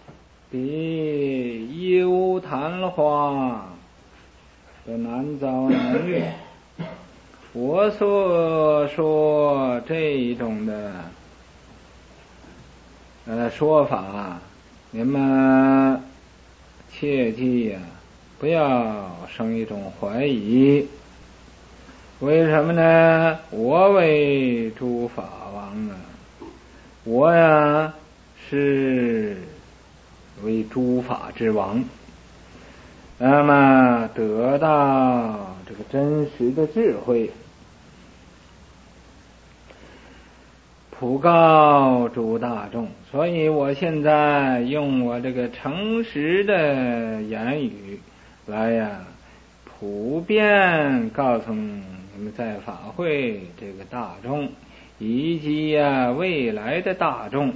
比幽昙花的难遭难遇。我所说这种的呃说法，你们切记呀、啊，不要生一种怀疑。为什么呢？我为诸法王啊，我呀是为诸法之王，那么得到这个真实的智慧，普告诸大众。所以我现在用我这个诚实的言语来呀，普遍告诉你们在法会这个大众，以及呀未来的大众，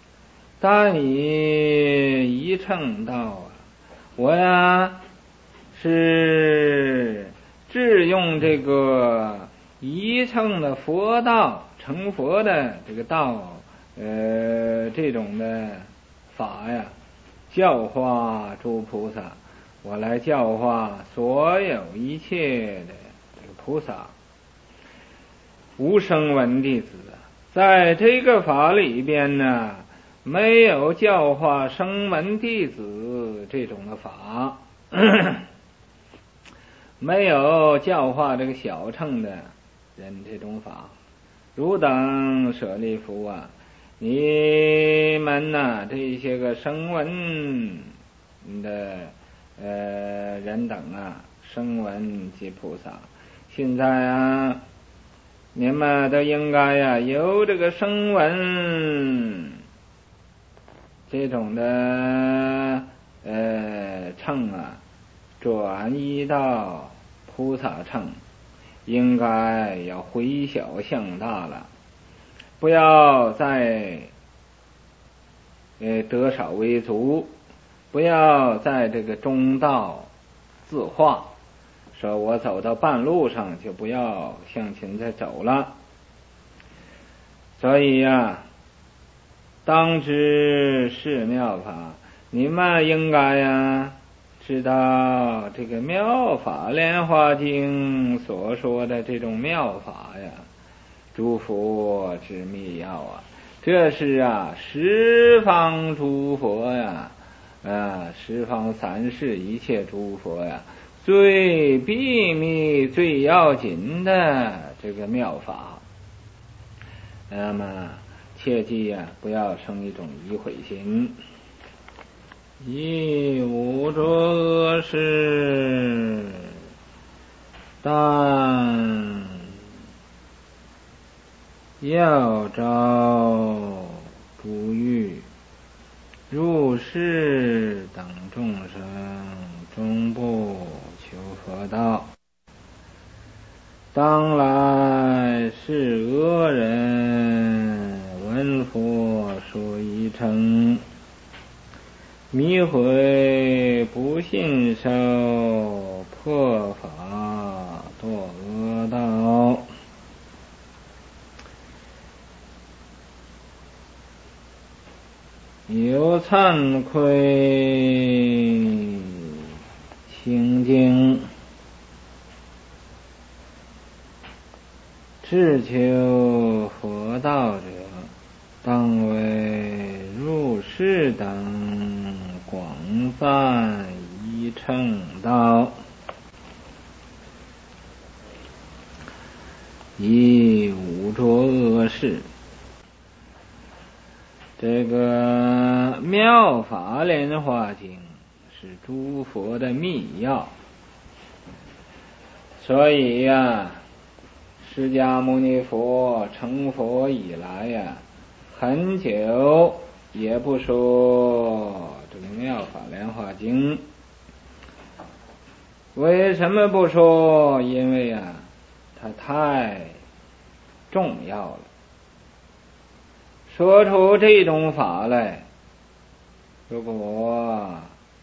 但以一乘道啊，我呀是智用这个一乘的佛道，成佛的这个道，呃，这种的法呀，教化诸菩萨，我来教化所有一切的这个菩萨。无声闻弟子，在这个法里边呢，没有教化声闻弟子这种的法，没有教化这个小乘的人这种法。汝等舍利弗啊，你们呐、啊，这些个声闻的呃人等啊，声闻及菩萨，现在啊，你们都应该呀、啊、有这个声闻这种的呃乘啊，转移到菩萨乘，应该要回小向大了，不要再呃得少为足，不要在这个中道自化，说我走到半路上就不要向前再走了。所以呀、啊，当知是妙法，你们应该呀、啊、知道这个妙法莲华经所说的这种妙法呀，诸佛之密要啊，这是啊十方诸佛呀，啊十方三世一切诸佛呀，最秘密最要紧的这个妙法。那么切记呀、啊，不要生一种疑悔心。亦无着恶事，但要招诸欲入世等众生，终不求佛道。当来是恶人闻佛说一乘，迷悔不信受，破法堕恶道。有惭愧清净，志求佛道者，当为入世等广泛一乘道，亦无着恶事。这个妙法莲华经是诸佛的密要，所以呀、啊，释迦牟尼佛成佛以来呀、啊，很久也不说这个妙法莲华经。为什么不说？因为啊，它太重要了。说出这种法来，如果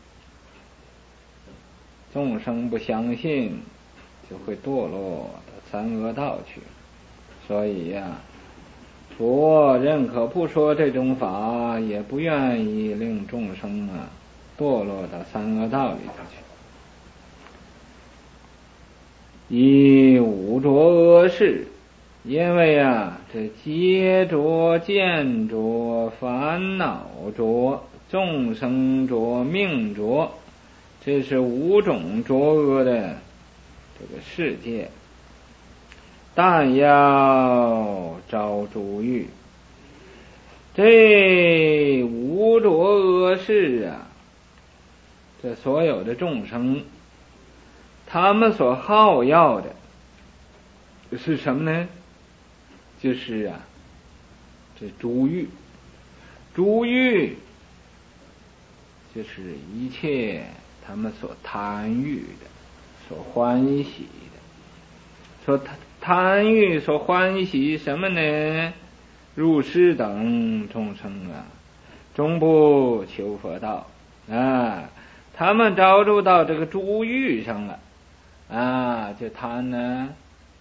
众生不相信，就会堕落到三恶道去。所以呀、啊，佛认可不说这种法，也不愿意令众生啊堕落到三恶道里头去。以无着恶事，因为啊，这劫着、见着、烦恼着、众生着、命着，这是五种着恶的这个世界。但要招诸欲，这无着恶事啊，这所有的众生，他们所好要的是什么呢？就是啊，这诸欲，诸欲就是一切他们所贪欲的、所欢喜的，所贪欲、所欢喜什么呢？入世等众生啊，终不求佛道啊！ 他们着住到这个珠玉上了啊，就他呢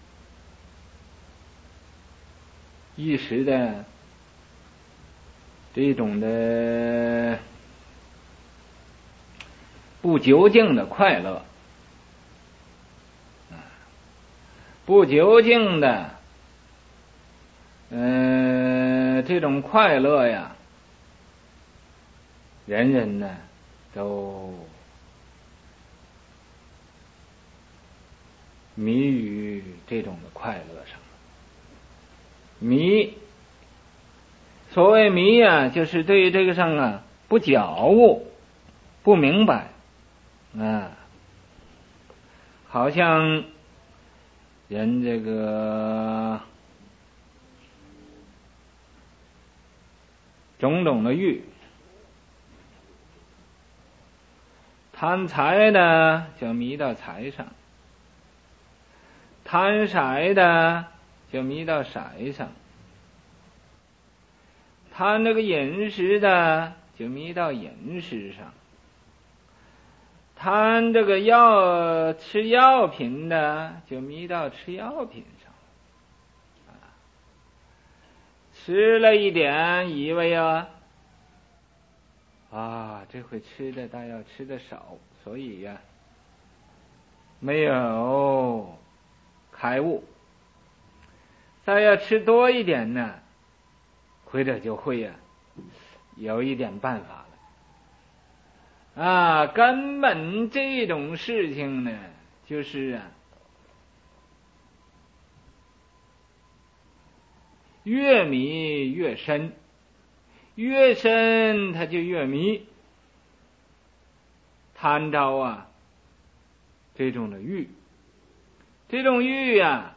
一时的这种的不究竟的快乐，不究竟的呃这种快乐呀，人人呢都迷于这种的快乐上。迷，所谓迷啊，就是对于这个上啊不觉悟，不明白啊，好像人这个种种的欲，贪财的就迷到财上，贪色的就迷到色上，贪这个饮食的就迷到饮食上，贪这个药吃药品的就迷到吃药品上，啊，吃了一点以为啊啊这回吃的但要吃的少，所以呀、啊、没有开悟，再要吃多一点呢，或者就会呀、啊、有一点办法了啊。根本这种事情呢，就是啊，越迷越深，越深它就越迷，贪着啊这种的欲，这种欲啊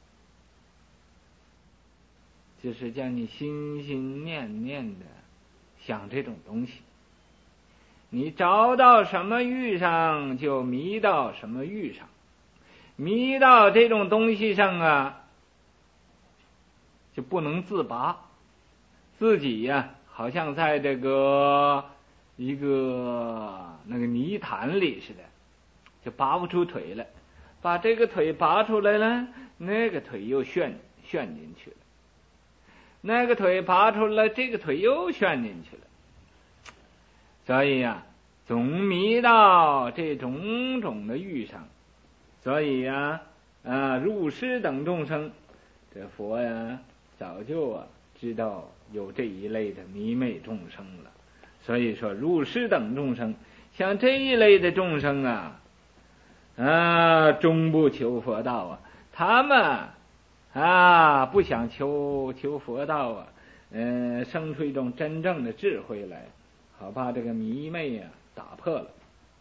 就是叫你心心念念的想这种东西，你着到什么欲上就迷到什么欲上，迷到这种东西上啊就不能自拔，自己呀、啊、好像在这个一个那个泥潭里似的，就拔不出腿来，把这个腿拔出来了，那个腿又旋旋进去了，那个腿拔出来，这个腿又旋进去了，所以呀、啊、总迷到这种种的欲上。所以呀 啊, 啊入师等众生，这佛呀早就啊知道有这一类的迷昧众生了，所以说入师等众生，像这一类的众生啊啊终不求佛道啊，他们啊不想求求佛道啊，嗯、呃，生出一种真正的智慧来，好把这个迷昧啊打破了。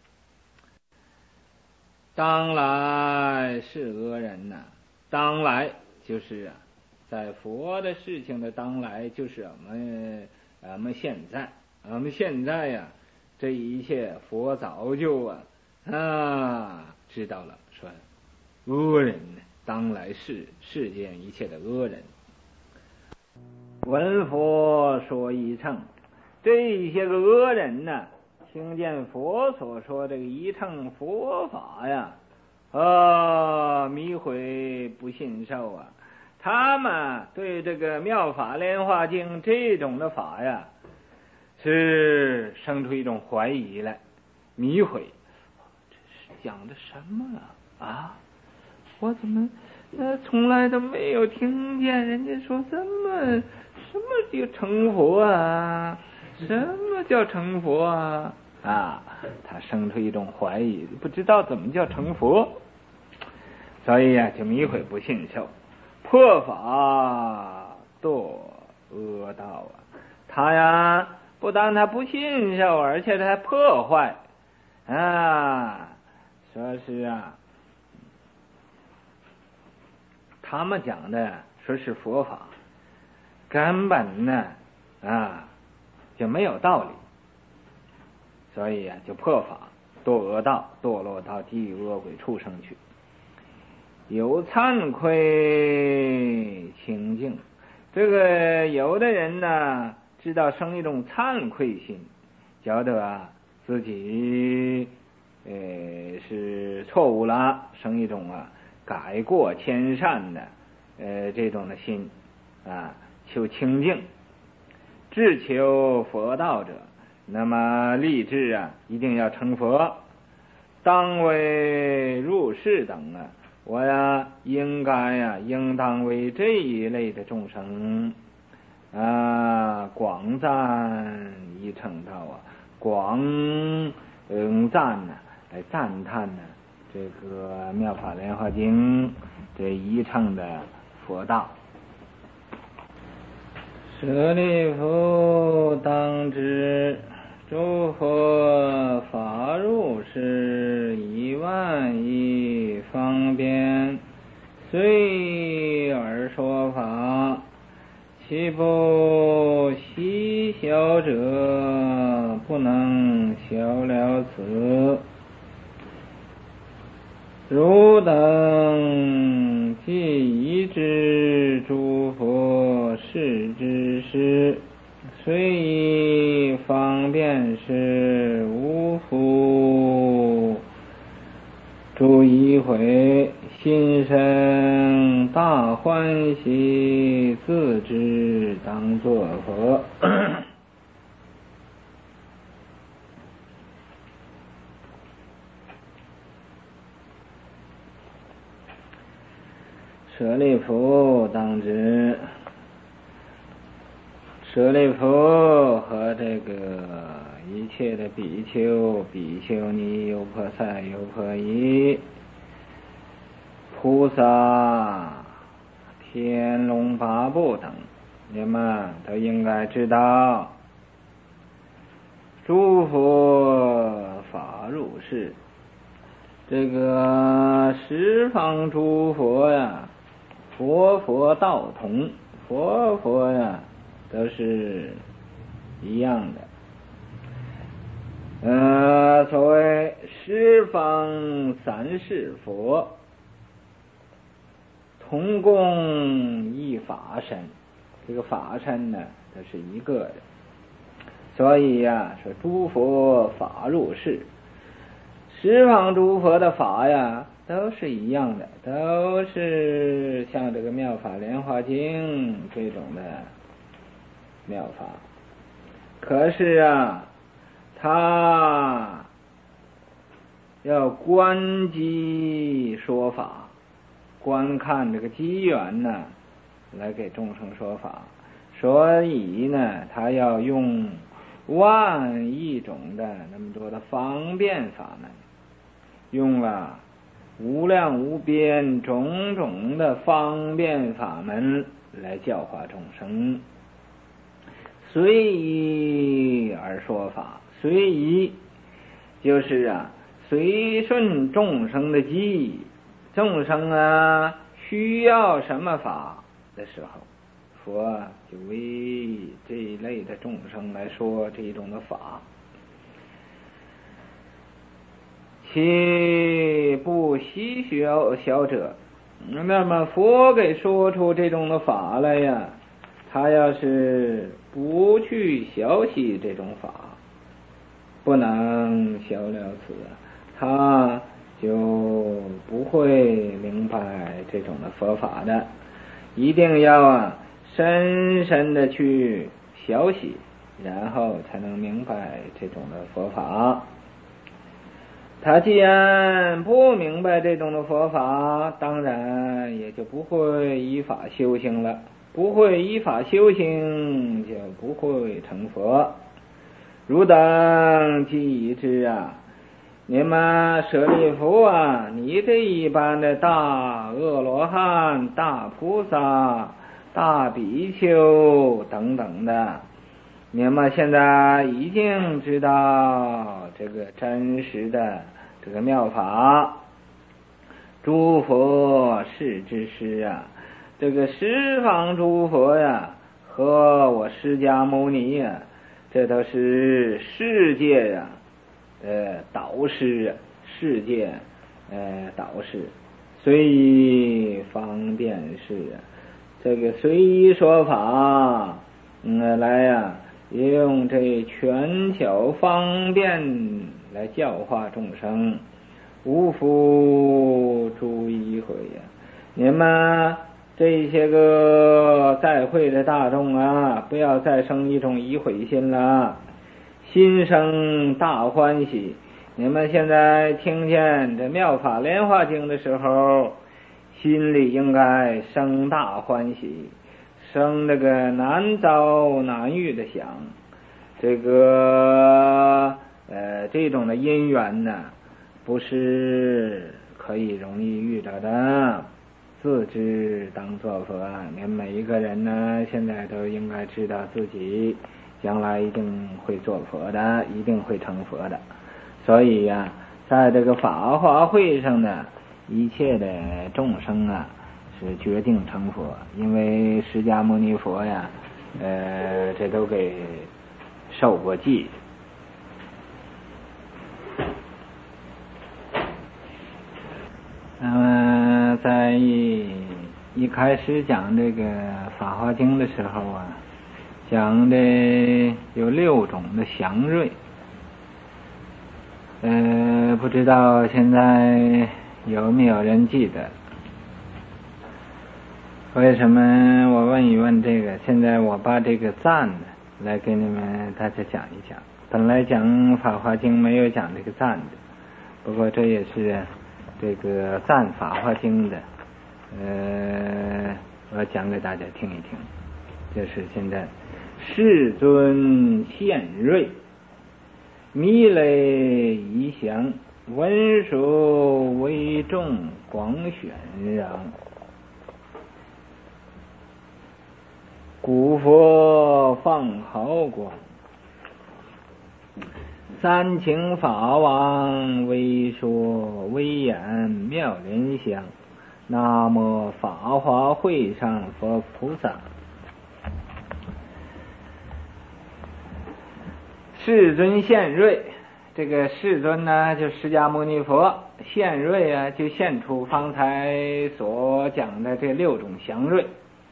当来是恶人呐、啊，当来就是啊在佛的事情的当来，就是我们我们现在我们现在呀、啊、这一切佛早就啊啊知道了，说恶人呢当来是世间一切的恶人。闻佛说一乘，这一些个恶人呢听见佛所说这个一乘佛法呀，啊，迷毁不信受啊！他们对这个妙法莲华经这种的法呀，是生出一种怀疑来，迷毁。这是讲的什么啊？啊，我怎么呃从来都没有听见人家说这么什么叫成佛啊？什么叫成佛啊？啊，他生出一种怀疑，不知道怎么叫成佛，所以呀、啊，就迷毁不信受，破法堕恶道啊！他呀，不但他不信受，而且他还破坏啊！说是啊，他们讲的说是佛法，根本呢啊就没有道理。所以啊，就破法堕恶道，堕落到地狱恶鬼畜生去。有惭愧清净，这个有的人呢，知道生一种惭愧心，觉得啊， 自己呃是错误了，生一种啊改过迁善的呃这种的心啊，求清净，志求佛道者，那么立志啊一定要成佛，当为入世等啊，我呀应该呀应当为这一类的众生啊广赞一称道啊，广嗯赞呢、啊、来赞叹呢、啊、这个妙法莲华经这一乘的佛道。舍利弗，当知诸佛法入世以万亿方便，随而说法，其不悉晓者，不能晓了此。汝等既已知诸佛是之事，虽以方便事无复诸一回，心生大欢喜，自知当作佛。舍利弗，当知舍利弗和这个一切的比丘、比丘尼、优婆塞、优婆夷、菩萨、天龙八部等，你们都应该知道，诸佛法入世，这个十方诸佛呀，佛佛道同，佛佛呀都是一样的。呃，所谓十方三世佛，同共一法身，这个法身呢它是一个的，所以呀说诸佛法入世，十方诸佛的法呀都是一样的，都是像这个妙法莲华经这种的妙法。可是啊他要观机说法，观看这个机缘呢来给众生说法，所以呢他要用万亿种的那么多的方便法门，用了无量无边种种的方便法门来教化众生，随意而说法。随意就是啊随顺众生的机，众生啊需要什么法的时候，佛就为这一类的众生来说这种的法，其不悉晓晓者，那么佛给说出这种的法来呀，他要是不去晓悉这种法，不能晓了此，他就不会明白这种的佛法的。一定要啊深深的去晓悉，然后才能明白这种的佛法。他既然不明白这种的佛法，当然也就不会依法修行了，不会依法修行就不会成佛。汝等既已知啊，你们舍利弗啊，你这一般的大阿罗汉、大菩萨、大比丘等等的，你们现在已经知道这个真实的这个妙法，诸佛是之师啊，这个十方诸佛呀和我释迦牟尼呀，这都是世界呀呃导师啊，世界呃导师，随意方便事啊，这个随意说法嗯来呀、啊、 也用这权巧方便来教化众生，无复诸一回呀。你们这些个在会的大众啊，不要再生一种疑悔心了，心生大欢喜。你们现在听见这《妙法莲华经》的时候，心里应该生大欢喜，生这个难遭难遇的想。这个呃这种的因缘呢，不是可以容易遇到的。自知当作佛，你们每一个人呢，现在都应该知道自己将来一定会做佛的，一定会成佛的。所以呀、啊，在这个法华会上呢，一切的众生啊，是决定成佛，因为释迦牟尼佛呀，呃，这都给受过记。那么在一一开始讲这个《法华经》的时候啊，讲的有六种的祥瑞。呃，不知道现在有没有人记得？为什么我问一问这个？现在我把这个赞呢，来给你们大家讲一讲。本来讲《法华经》没有讲这个赞的，不过这也是这个赞《法华经》的，呃，我讲给大家听一听。就是现在世尊现瑞，弥勒仪祥，文殊为众，广显让。古佛放毫光，三请法王为说威严妙莲香。南无法华会上佛菩萨。世尊现瑞，这个世尊呢，就释迦牟尼佛，现瑞啊，就现出方才所讲的这六种祥瑞。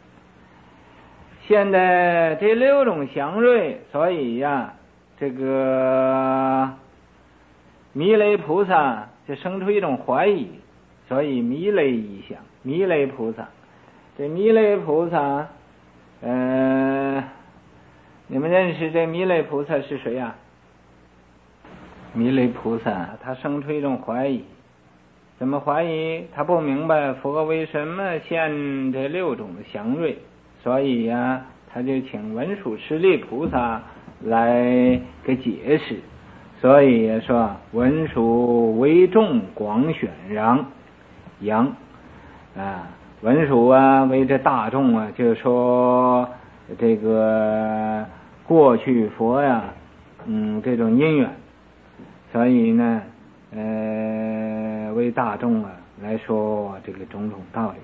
现在这六种祥瑞，所以呀、啊，这个弥勒菩萨就生出一种怀疑，所以弥勒一想，弥勒菩萨，这弥勒菩萨，呃，你们认识这弥勒菩萨是谁呀、啊？弥勒菩萨他生出一种怀疑，怎么怀疑？他不明白佛为什么现这六种祥瑞。所以呀、啊，他就请文殊师利菩萨来给解释。所以说，文殊为众广显扬扬啊，文殊啊为这大众啊，就说这个过去佛呀，嗯，这种因缘，所以呢，呃，为大众啊来说这个种种道理。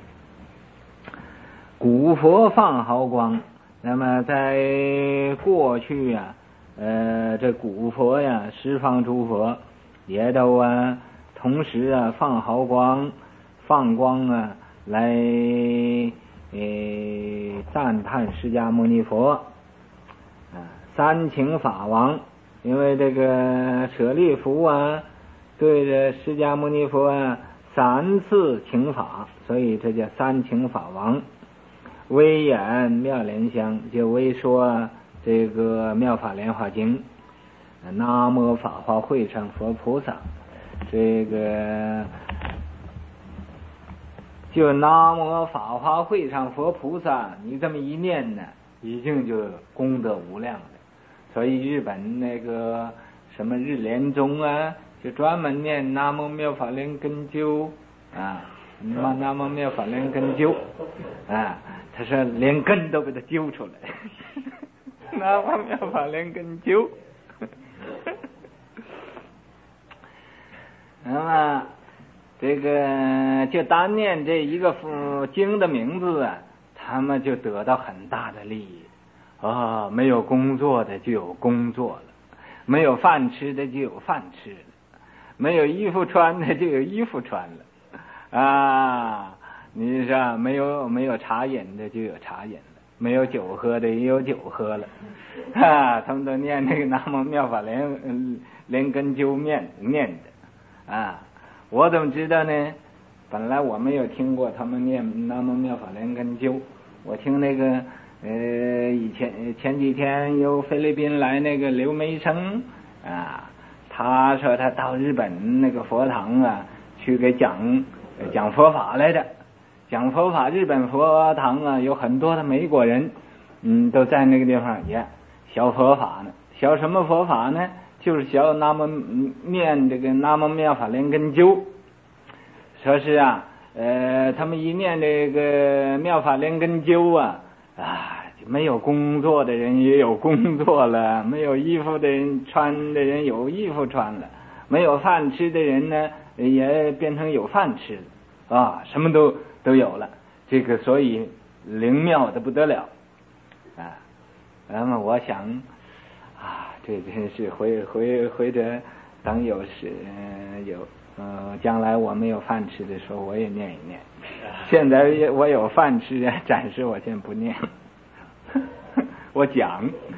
古佛放毫光，那么在过去啊，呃，这古佛呀，十方诸佛也都啊，同时啊放毫光，放光啊，来呃赞叹释迦牟尼佛啊，三请法王，因为这个舍利弗啊，对着释迦牟尼佛啊三次请法，所以这叫三请法王。威严妙莲香，就为说这个妙法莲华经。南无法华会上佛菩萨，这个就南无法华会上佛菩萨，你这么一念呢，已经就功德无量了。所以日本那个什么日莲宗啊，就专门念南无妙法莲根鸠啊，南无妙法莲根鸠啊。他说连根都给他揪出来，南无妙法莲根揪。那么这个就单念这一个经的名字啊，他们就得到很大的利益啊、哦！没有工作的就有工作了，没有饭吃的就有饭吃了，没有衣服穿的就有衣服穿了啊！你说没有没有茶饮的就有茶饮了没有酒喝的也有酒喝了，啊，他们都念那个南无妙法莲嗯莲根灸念念的啊，我怎么知道呢？本来我没有听过他们念南无妙法莲根灸，我听那个呃以前前几天有菲律宾来那个刘梅生啊，他说他到日本那个佛堂啊去给讲讲佛法来的。讲佛法，日本佛堂啊，有很多的美国人，嗯，都在那个地方也学佛法呢。学什么佛法呢？就是学那么念这个南无妙法莲根灸。说是啊，呃，他们一念这个妙法莲根灸啊，啊，没有工作的人也有工作了，没有衣服的人穿的人有衣服穿了，没有饭吃的人呢，也变成有饭吃了啊，什么都。都有了，这个所以灵妙的不得了啊！那么我想啊，这真是回回回着，等有时、呃、有呃将来我没有饭吃的时候，我也念一念。现在我有饭吃，暂时我先不念，我讲